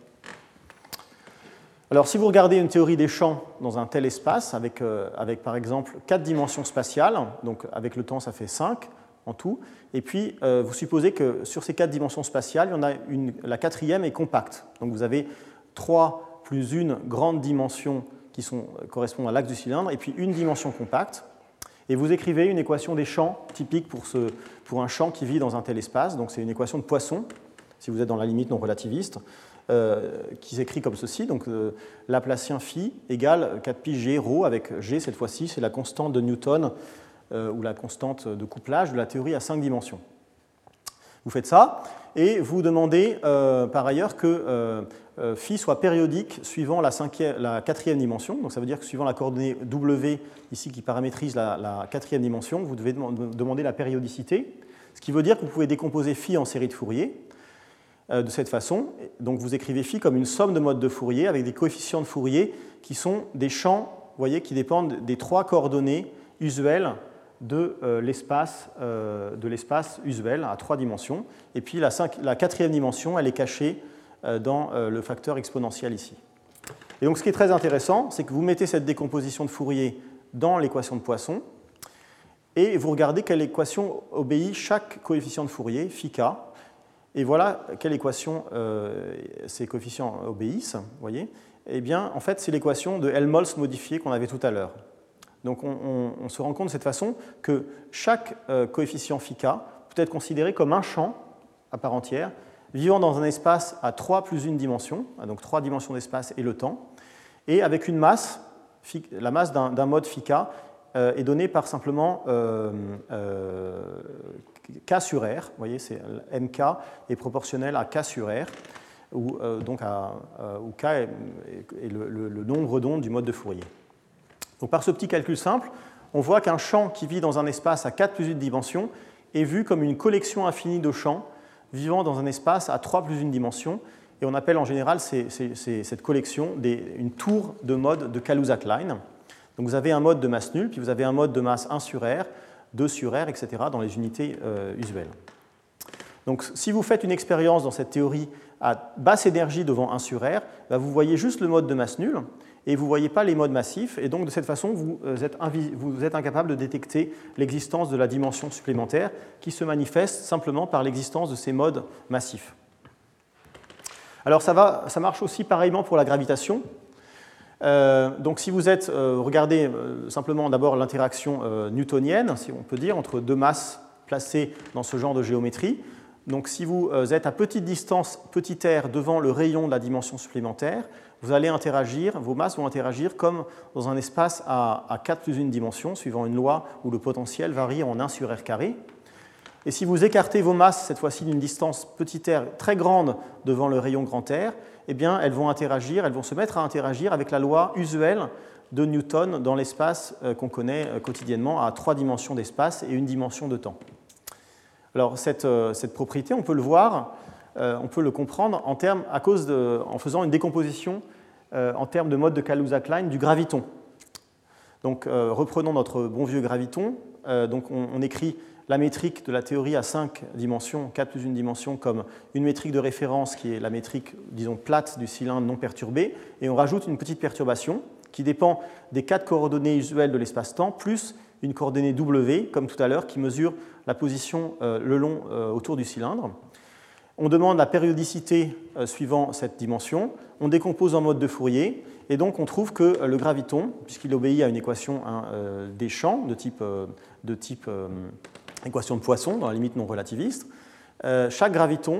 Alors si vous regardez une théorie des champs dans un tel espace, avec par exemple 4 dimensions spatiales, donc avec le temps ça fait 5 en tout, et puis vous supposez que sur ces 4 dimensions spatiales, il y en a la 4e est compacte. Donc vous avez 3 plus une grande dimension qui correspondent à l'axe du cylindre, et puis une dimension compacte. Et vous écrivez une équation des champs typique pour un champ qui vit dans un tel espace. Donc c'est une équation de Poisson, si vous êtes dans la limite non relativiste, qui s'écrit comme ceci. Donc Laplacien phi égale 4pi g rho, avec g cette fois-ci, c'est la constante de Newton, ou la constante de couplage de la théorie à 5 dimensions. Vous faites ça, et vous demandez par ailleurs que phi soit périodique suivant la 4e dimension. Donc ça veut dire que suivant la coordonnée w, ici qui paramétrise la 4e dimension, vous devez demander la périodicité, ce qui veut dire que vous pouvez décomposer phi en série de Fourier de cette façon. Donc vous écrivez phi comme une somme de modes de Fourier avec des coefficients de Fourier qui sont des champs, vous voyez, qui dépendent des 3 coordonnées usuelles de l'espace usuel à 3 dimensions. Et puis la 4e dimension, elle est cachée dans le facteur exponentiel ici. Et donc ce qui est très intéressant, c'est que vous mettez cette décomposition de Fourier dans l'équation de Poisson, et vous regardez quelle équation obéit chaque coefficient de Fourier, phi k, et voilà quelle équation ces coefficients obéissent, vous voyez. Eh bien, en fait, c'est l'équation de Helmholtz modifiée qu'on avait tout à l'heure. Donc, on se rend compte de cette façon que chaque coefficient phi k peut être considéré comme un champ à part entière, vivant dans un espace à 3 plus 1 dimension, donc 3 dimensions d'espace et le temps, et avec une masse, la masse d'un mode phi k est donnée par simplement k sur r, vous voyez, c'est mk est proportionnel à k sur r, où k est le nombre d'ondes du mode de Fourier. Donc par ce petit calcul simple, on voit qu'un champ qui vit dans un espace à 4 plus 1 dimension est vu comme une collection infinie de champs vivant dans un espace à 3 plus 1 dimension, et on appelle en général cette collection une tour de mode de Kaluza-Klein. Donc vous avez un mode de masse nulle, puis vous avez un mode de masse 1 sur R, 2 sur R, etc. dans les unités usuelles. Donc si vous faites une expérience dans cette théorie à basse énergie devant 1 sur R, vous voyez juste le mode de masse nulle, et vous ne voyez pas les modes massifs, et donc de cette façon, vous êtes incapable de détecter l'existence de la dimension supplémentaire qui se manifeste simplement par l'existence de ces modes massifs. Alors ça marche aussi pareillement pour la gravitation. Donc si vous regardez simplement d'abord l'interaction newtonienne, si on peut dire, entre deux masses placées dans ce genre de géométrie. Donc si vous êtes à petite distance, petit r, devant le rayon de la dimension supplémentaire, vous allez interagir, vos masses vont interagir comme dans un espace à 4 plus 1 dimension, suivant une loi où le potentiel varie en 1 sur r carré. Et si vous écartez vos masses, cette fois-ci d'une distance petit r très grande devant le rayon grand R, eh bien, elles vont se mettre à interagir avec la loi usuelle de Newton dans l'espace qu'on connaît quotidiennement à 3 dimensions d'espace et 1 dimension de temps. Alors cette propriété, on peut le voir, on peut le comprendre en faisant une décomposition en termes de mode de Kaluza-Klein du graviton. Donc reprenons notre bon vieux graviton. Donc on écrit la métrique de la théorie à 5 dimensions, 4 plus 1 dimension, comme une métrique de référence qui est la métrique, disons, plate du cylindre non perturbé, et on rajoute une petite perturbation qui dépend des 4 coordonnées usuelles de l'espace-temps, plus une coordonnée W, comme tout à l'heure, qui mesure la position le long autour du cylindre. On demande la périodicité suivant cette dimension, on décompose en mode de Fourier, et donc on trouve que le graviton, puisqu'il obéit à une équation des champs de type équation de Poisson, dans la limite non relativiste, chaque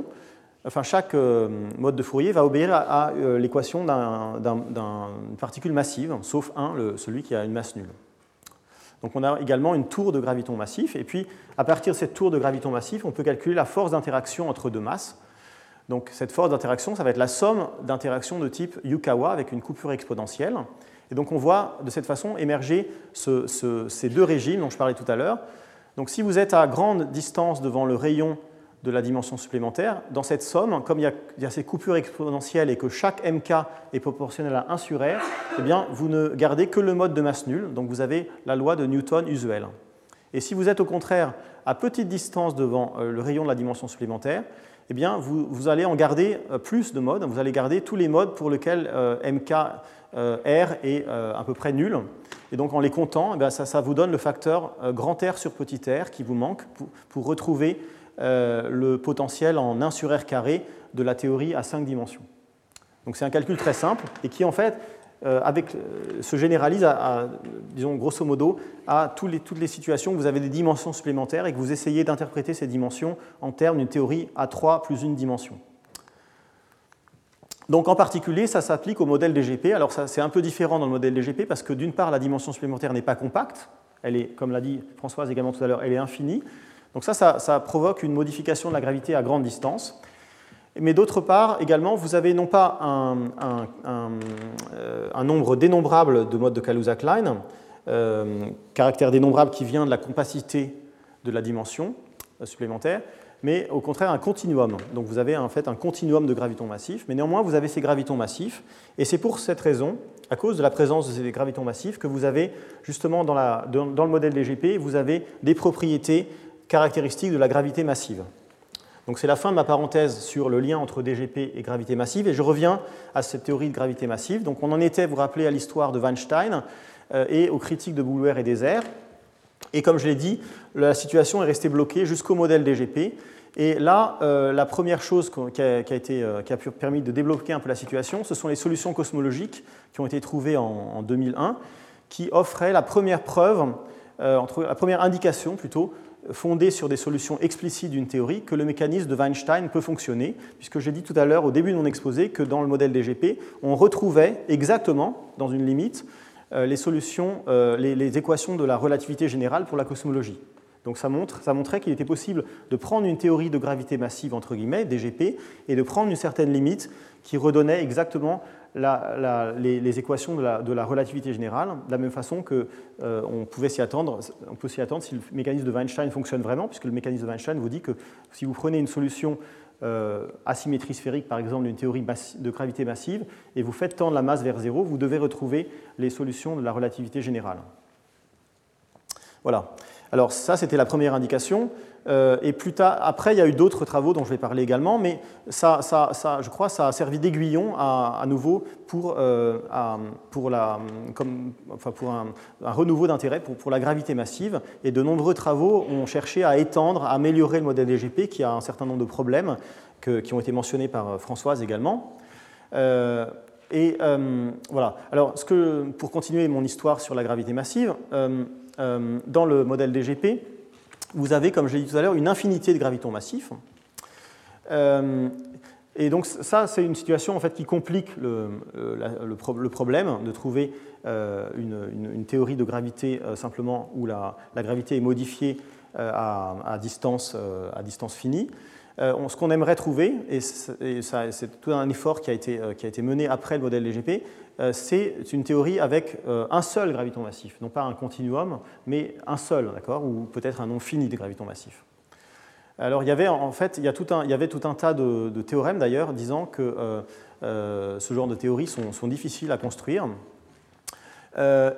mode de Fourier va obéir à l'équation d'une particule massive, sauf celui qui a une masse nulle. Donc on a également une tour de graviton massif, et puis à partir de cette tour de graviton massif, on peut calculer la force d'interaction entre deux masses. Donc cette force d'interaction, ça va être la somme d'interactions de type Yukawa avec une coupure exponentielle. Et donc on voit de cette façon émerger ces deux régimes dont je parlais tout à l'heure. Donc si vous êtes à grande distance devant le rayon de la dimension supplémentaire, dans cette somme, comme il y a ces coupures exponentielles et que chaque mk est proportionnel à 1 sur r, eh bien, vous ne gardez que le mode de masse nulle, donc vous avez la loi de Newton usuelle. Et si vous êtes au contraire à petite distance devant le rayon de la dimension supplémentaire, eh bien, vous allez en garder plus de modes, vous allez garder tous les modes pour lesquels mk r est à peu près nul. Et donc en les comptant, eh bien, ça vous donne le facteur grand R sur petit r qui vous manque pour retrouver le potentiel en 1 sur r carré de la théorie à 5 dimensions. Donc c'est un calcul très simple et qui en fait se généralise disons grosso modo à toutes les situations où vous avez des dimensions supplémentaires et que vous essayez d'interpréter ces dimensions en termes d'une théorie à 3 plus 1 dimension. Donc en particulier, ça s'applique au modèle DGP. Alors c'est un peu différent dans le modèle DGP parce que d'une part, la dimension supplémentaire n'est pas compacte. Elle est, comme l'a dit Françoise également tout à l'heure, elle est infinie. Donc ça provoque une modification de la gravité à grande distance. Mais d'autre part, également, vous avez non pas un nombre dénombrable de modes de Kaluza-Klein, caractère dénombrable qui vient de la compacité de la dimension supplémentaire, mais au contraire un continuum. Donc vous avez en fait un continuum de gravitons massifs, mais néanmoins vous avez ces gravitons massifs, et c'est pour cette raison, à cause de la présence de ces gravitons massifs, que vous avez justement dans le modèle DGP, vous avez des propriétés caractéristiques de la gravité massive. Donc c'est la fin de ma parenthèse sur le lien entre DGP et gravité massive, et je reviens à cette théorie de gravité massive. Donc on en était, vous vous rappelez, à l'histoire de Weinstein et aux critiques de Boulware et Désert. Et comme je l'ai dit, la situation est restée bloquée jusqu'au modèle DGP. Et là, la première chose qui a permis de débloquer un peu la situation, ce sont les solutions cosmologiques qui ont été trouvées en 2001, qui offraient la première preuve, la première indication plutôt, fondée sur des solutions explicites d'une théorie, que le mécanisme de Weinstein peut fonctionner, puisque j'ai dit tout à l'heure, au début de mon exposé, que dans le modèle DGP, on retrouvait exactement, dans une limite, les solutions, les équations de la relativité générale pour la cosmologie. Donc ça montrait qu'il était possible de prendre une théorie de gravité massive, entre guillemets, DGP, et de prendre une certaine limite qui redonnait exactement les équations de la relativité générale, de la même façon qu'on peut s'y attendre si le mécanisme de Weinstein fonctionne vraiment, puisque le mécanisme de Weinstein vous dit que si vous prenez une solution asymétrie sphérique, par exemple, d'une théorie de gravité massive, et vous faites tendre la masse vers zéro, vous devez retrouver les solutions de la relativité générale. Voilà. Alors ça, c'était la première indication. Et plus tard, après, il y a eu d'autres travaux dont je vais parler également, mais je crois que ça a servi d'aiguillon à nouveau pour un renouveau d'intérêt pour la gravité massive. Et de nombreux travaux ont cherché à étendre, à améliorer le modèle DGP, qui a un certain nombre de problèmes qui ont été mentionnés par Françoise également. Voilà. Alors, pour continuer mon histoire sur la gravité massive, dans le modèle DGP, vous avez, comme je l'ai dit tout à l'heure, une infinité de gravitons massifs. Et donc ça, c'est une situation en fait, qui complique le problème de trouver une théorie de gravité simplement où la gravité est modifiée à distance finie. Ce qu'on aimerait trouver, et c'est tout un effort qui a été mené après le modèle DGP, c'est une théorie avec un seul graviton massif, non pas un continuum, mais un seul, d'accord, ou peut-être un nombre fini de gravitons massifs. Alors il y avait tout un tas de théorèmes d'ailleurs disant que ce genre de théories sont difficiles à construire. Là,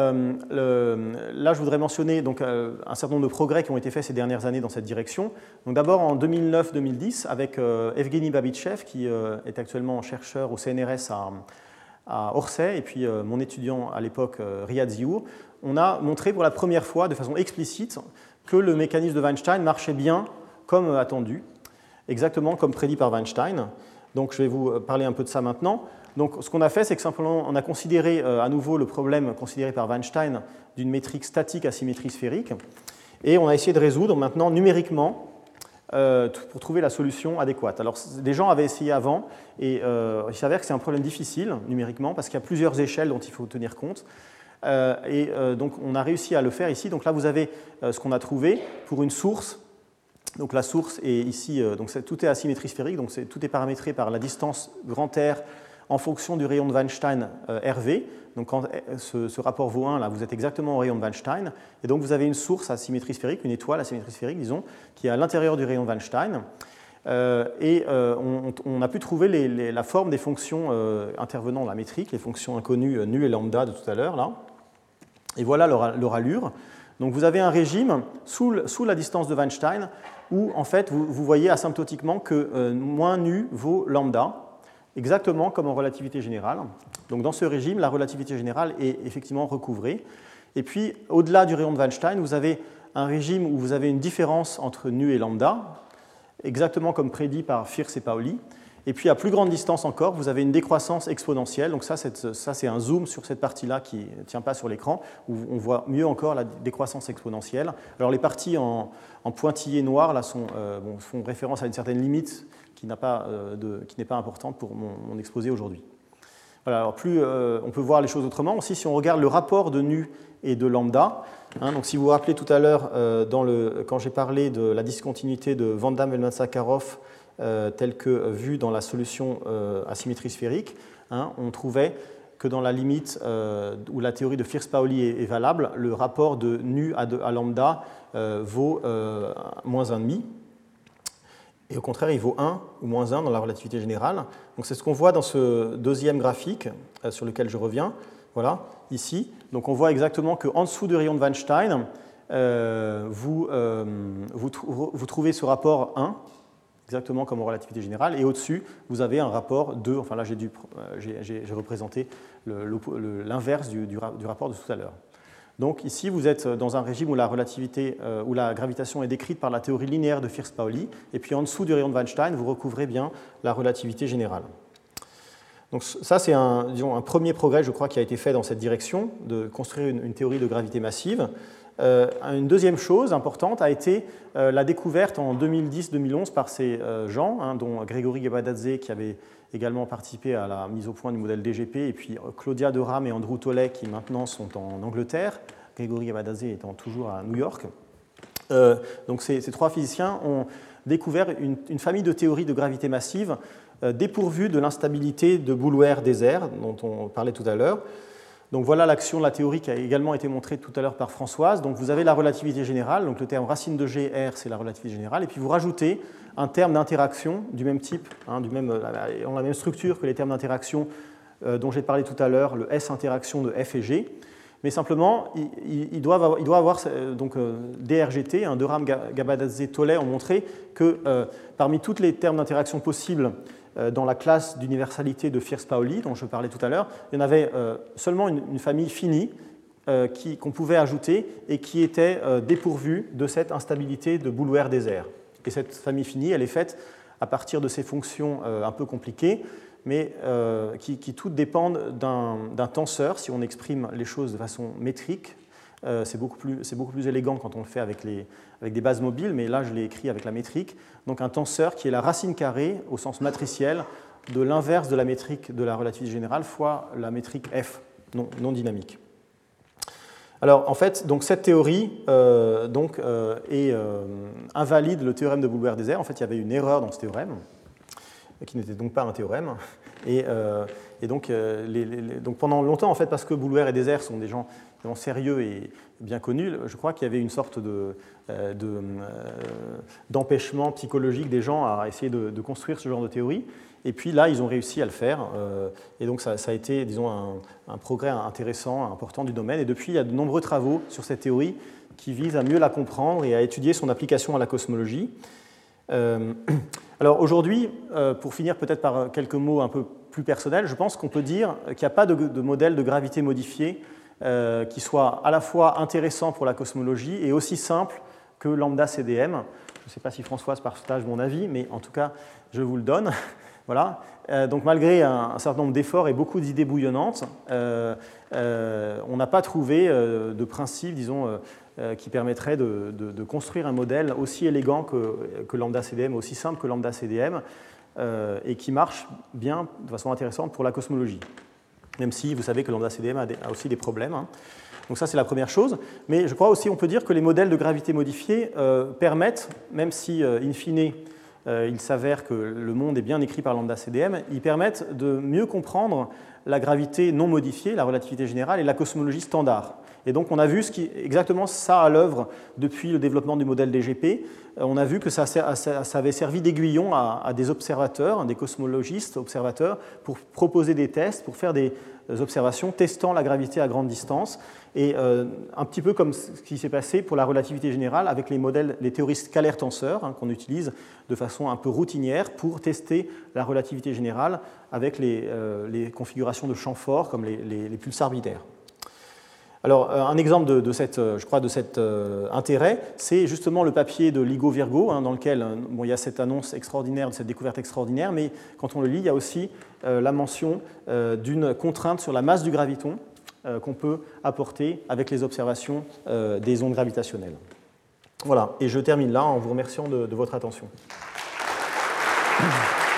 je voudrais mentionner donc, un certain nombre de progrès qui ont été faits ces dernières années dans cette direction. D'abord en 2009-2010, avec Evgeny Babitchev, qui est actuellement chercheur au CNRS à Orsay, et puis mon étudiant à l'époque, Riyad Ziour, on a montré pour la première fois, de façon explicite, que le mécanisme de Weinstein marchait bien comme attendu, exactement comme prédit par Weinstein. Donc je vais vous parler un peu de ça maintenant. Donc, ce qu'on a fait, c'est que simplement on a considéré à nouveau le problème considéré par Weinstein d'une métrique statique à symétrie sphérique, et on a essayé de résoudre maintenant numériquement pour trouver la solution adéquate. Alors, des gens avaient essayé avant, et il s'avère que c'est un problème difficile numériquement parce qu'il y a plusieurs échelles dont il faut tenir compte. Donc, on a réussi à le faire ici. Donc là, vous avez ce qu'on a trouvé pour une source. Donc la source est ici, donc tout est à symétrie sphérique, donc tout est paramétré par la distance grand R en fonction du rayon de Weinstein RV. Donc quand ce rapport vaut 1, là, vous êtes exactement au rayon de Weinstein. Et donc vous avez une source à symétrie sphérique, une étoile à symétrie sphérique, disons, qui est à l'intérieur du rayon de Weinstein. On a pu trouver la forme des fonctions intervenant dans la métrique, les fonctions inconnues nu et lambda de tout à l'heure, là. Et voilà leur allure. Donc vous avez un régime sous la distance de Weinstein où en fait vous voyez asymptotiquement que moins nu vaut lambda, exactement comme en relativité générale. Donc dans ce régime, la relativité générale est effectivement recouvrée. Et puis au-delà du rayon de Weinstein, vous avez un régime où vous avez une différence entre nu et lambda, exactement comme prédit par Fierz et Pauli. Et puis à plus grande distance encore, vous avez une décroissance exponentielle. Donc ça c'est un zoom sur cette partie-là qui ne tient pas sur l'écran, où on voit mieux encore la décroissance exponentielle. Alors les parties en pointillés noirs là, font référence à une certaine limite qui n'est pas importante pour mon exposé aujourd'hui. Voilà, alors on peut voir les choses autrement. Aussi, si on regarde le rapport de nu et de lambda, donc si vous vous rappelez tout à l'heure, quand j'ai parlé de la discontinuité de Van Damme-Hellman-Sakharov, telle que vue dans la solution à symétrie sphérique, on trouvait que dans la limite où la théorie de Fierz-Pauli est valable, le rapport de nu à lambda vaut moins 1,5. Et au contraire, il vaut 1 ou moins 1 dans la relativité générale. Donc c'est ce qu'on voit dans ce deuxième graphique sur lequel je reviens. Voilà, ici. Donc on voit exactement qu'en dessous du rayon de Weinstein, vous trouvez ce rapport 1, exactement comme en relativité générale, et au-dessus, vous avez un rapport 2. Enfin là, j'ai représenté l'inverse du rapport de tout à l'heure. Donc ici, vous êtes dans un régime où la relativité, où la gravitation est décrite par la théorie linéaire de Fierz-Pauli, et puis en dessous du rayon de Weinstein, vous recouvrez bien la relativité générale. Donc ça, c'est un premier progrès, je crois, qui a été fait dans cette direction, de construire une théorie de gravité massive. Une deuxième chose importante a été la découverte en 2010-2011 par ces gens, dont Grégory Gabadadze, qui avait également participé à la mise au point du modèle DGP, et puis Claudia de Ram et Andrew Tollet, qui maintenant sont en Angleterre, Grégory Gabadadze étant toujours à New York. Donc ces trois physiciens ont découvert une famille de théories de gravité massive dépourvues de l'instabilité de Boole-Ware des airs, dont on parlait tout à l'heure. Donc voilà l'action de la théorie qui a également été montrée tout à l'heure par Françoise. Donc vous avez la relativité générale, donc le terme racine de G, R, c'est la relativité générale, et puis vous rajoutez un terme d'interaction du même type, on a la même structure que les termes d'interaction dont j'ai parlé tout à l'heure, le S interaction de F et G, mais simplement il doit avoir donc DRGT, de Ram, Gabadadze, Tollet ont montré que parmi tous les termes d'interaction possibles dans la classe d'universalité de Fierz-Pauli, dont je parlais tout à l'heure, il y en avait seulement une famille finie qu'on pouvait ajouter et qui était dépourvue de cette instabilité de Boole-Ware des airs. Et cette famille finie, elle est faite à partir de ces fonctions un peu compliquées, mais qui toutes dépendent d'un tenseur, si on exprime les choses de façon métrique. C'est beaucoup plus élégant quand on le fait avec des bases mobiles, mais là je l'ai écrit avec la métrique. Donc un tenseur qui est la racine carrée, au sens matriciel, de l'inverse de la métrique de la relativité générale fois la métrique F, non dynamique. Alors en fait, donc, cette théorie invalide le théorème de Boole-Ware des airs. En fait, il y avait une erreur dans ce théorème, qui n'était donc pas un théorème. Et donc pendant longtemps, en fait, parce que Boole-Ware et des airs sont des gens sérieux et bien connus, je crois qu'il y avait une sorte d'empêchement psychologique des gens à essayer de construire ce genre de théorie. Et puis là, ils ont réussi à le faire. Et donc ça a été, disons, un progrès intéressant, important du domaine. Et depuis, il y a de nombreux travaux sur cette théorie qui visent à mieux la comprendre et à étudier son application à la cosmologie. Alors aujourd'hui, pour finir peut-être par quelques mots un peu plus personnels, je pense qu'on peut dire qu'il n'y a pas de modèle de gravité modifié qui soit à la fois intéressant pour la cosmologie et aussi simple que lambda CDM. Je ne sais pas si Françoise partage mon avis, mais en tout cas, je vous le donne. Voilà. Donc malgré un certain nombre d'efforts et beaucoup d'idées bouillonnantes, on n'a pas trouvé de principe, disons, qui permettrait de construire un modèle aussi élégant que lambda CDM, aussi simple que lambda CDM, et qui marche bien, de façon intéressante pour la cosmologie. Même si vous savez que lambda CDM a aussi des problèmes. Donc ça, c'est la première chose. Mais je crois aussi qu'on peut dire que les modèles de gravité modifiés permettent, même si in fine, il s'avère que le monde est bien écrit par lambda CDM, ils permettent de mieux comprendre la gravité non modifiée, la relativité générale et la cosmologie standard. Et donc on a vu exactement ça à l'œuvre depuis le développement du modèle DGP. On a vu que ça avait servi d'aiguillon à des observateurs, des cosmologistes observateurs, pour proposer des tests, pour faire des observations testant la gravité à grande distance. Et un petit peu comme ce qui s'est passé pour la relativité générale avec les théories scalaires tenseurs qu'on utilise de façon un peu routinière pour tester la relativité générale avec les configurations de champs forts comme les pulsars binaires. Alors, un exemple de cet intérêt, c'est justement le papier de Ligo Virgo, dans lequel il y a cette annonce extraordinaire, de cette découverte extraordinaire, mais quand on le lit, il y a aussi la mention d'une contrainte sur la masse du graviton qu'on peut apporter avec les observations des ondes gravitationnelles. Voilà, et je termine là en vous remerciant de votre attention.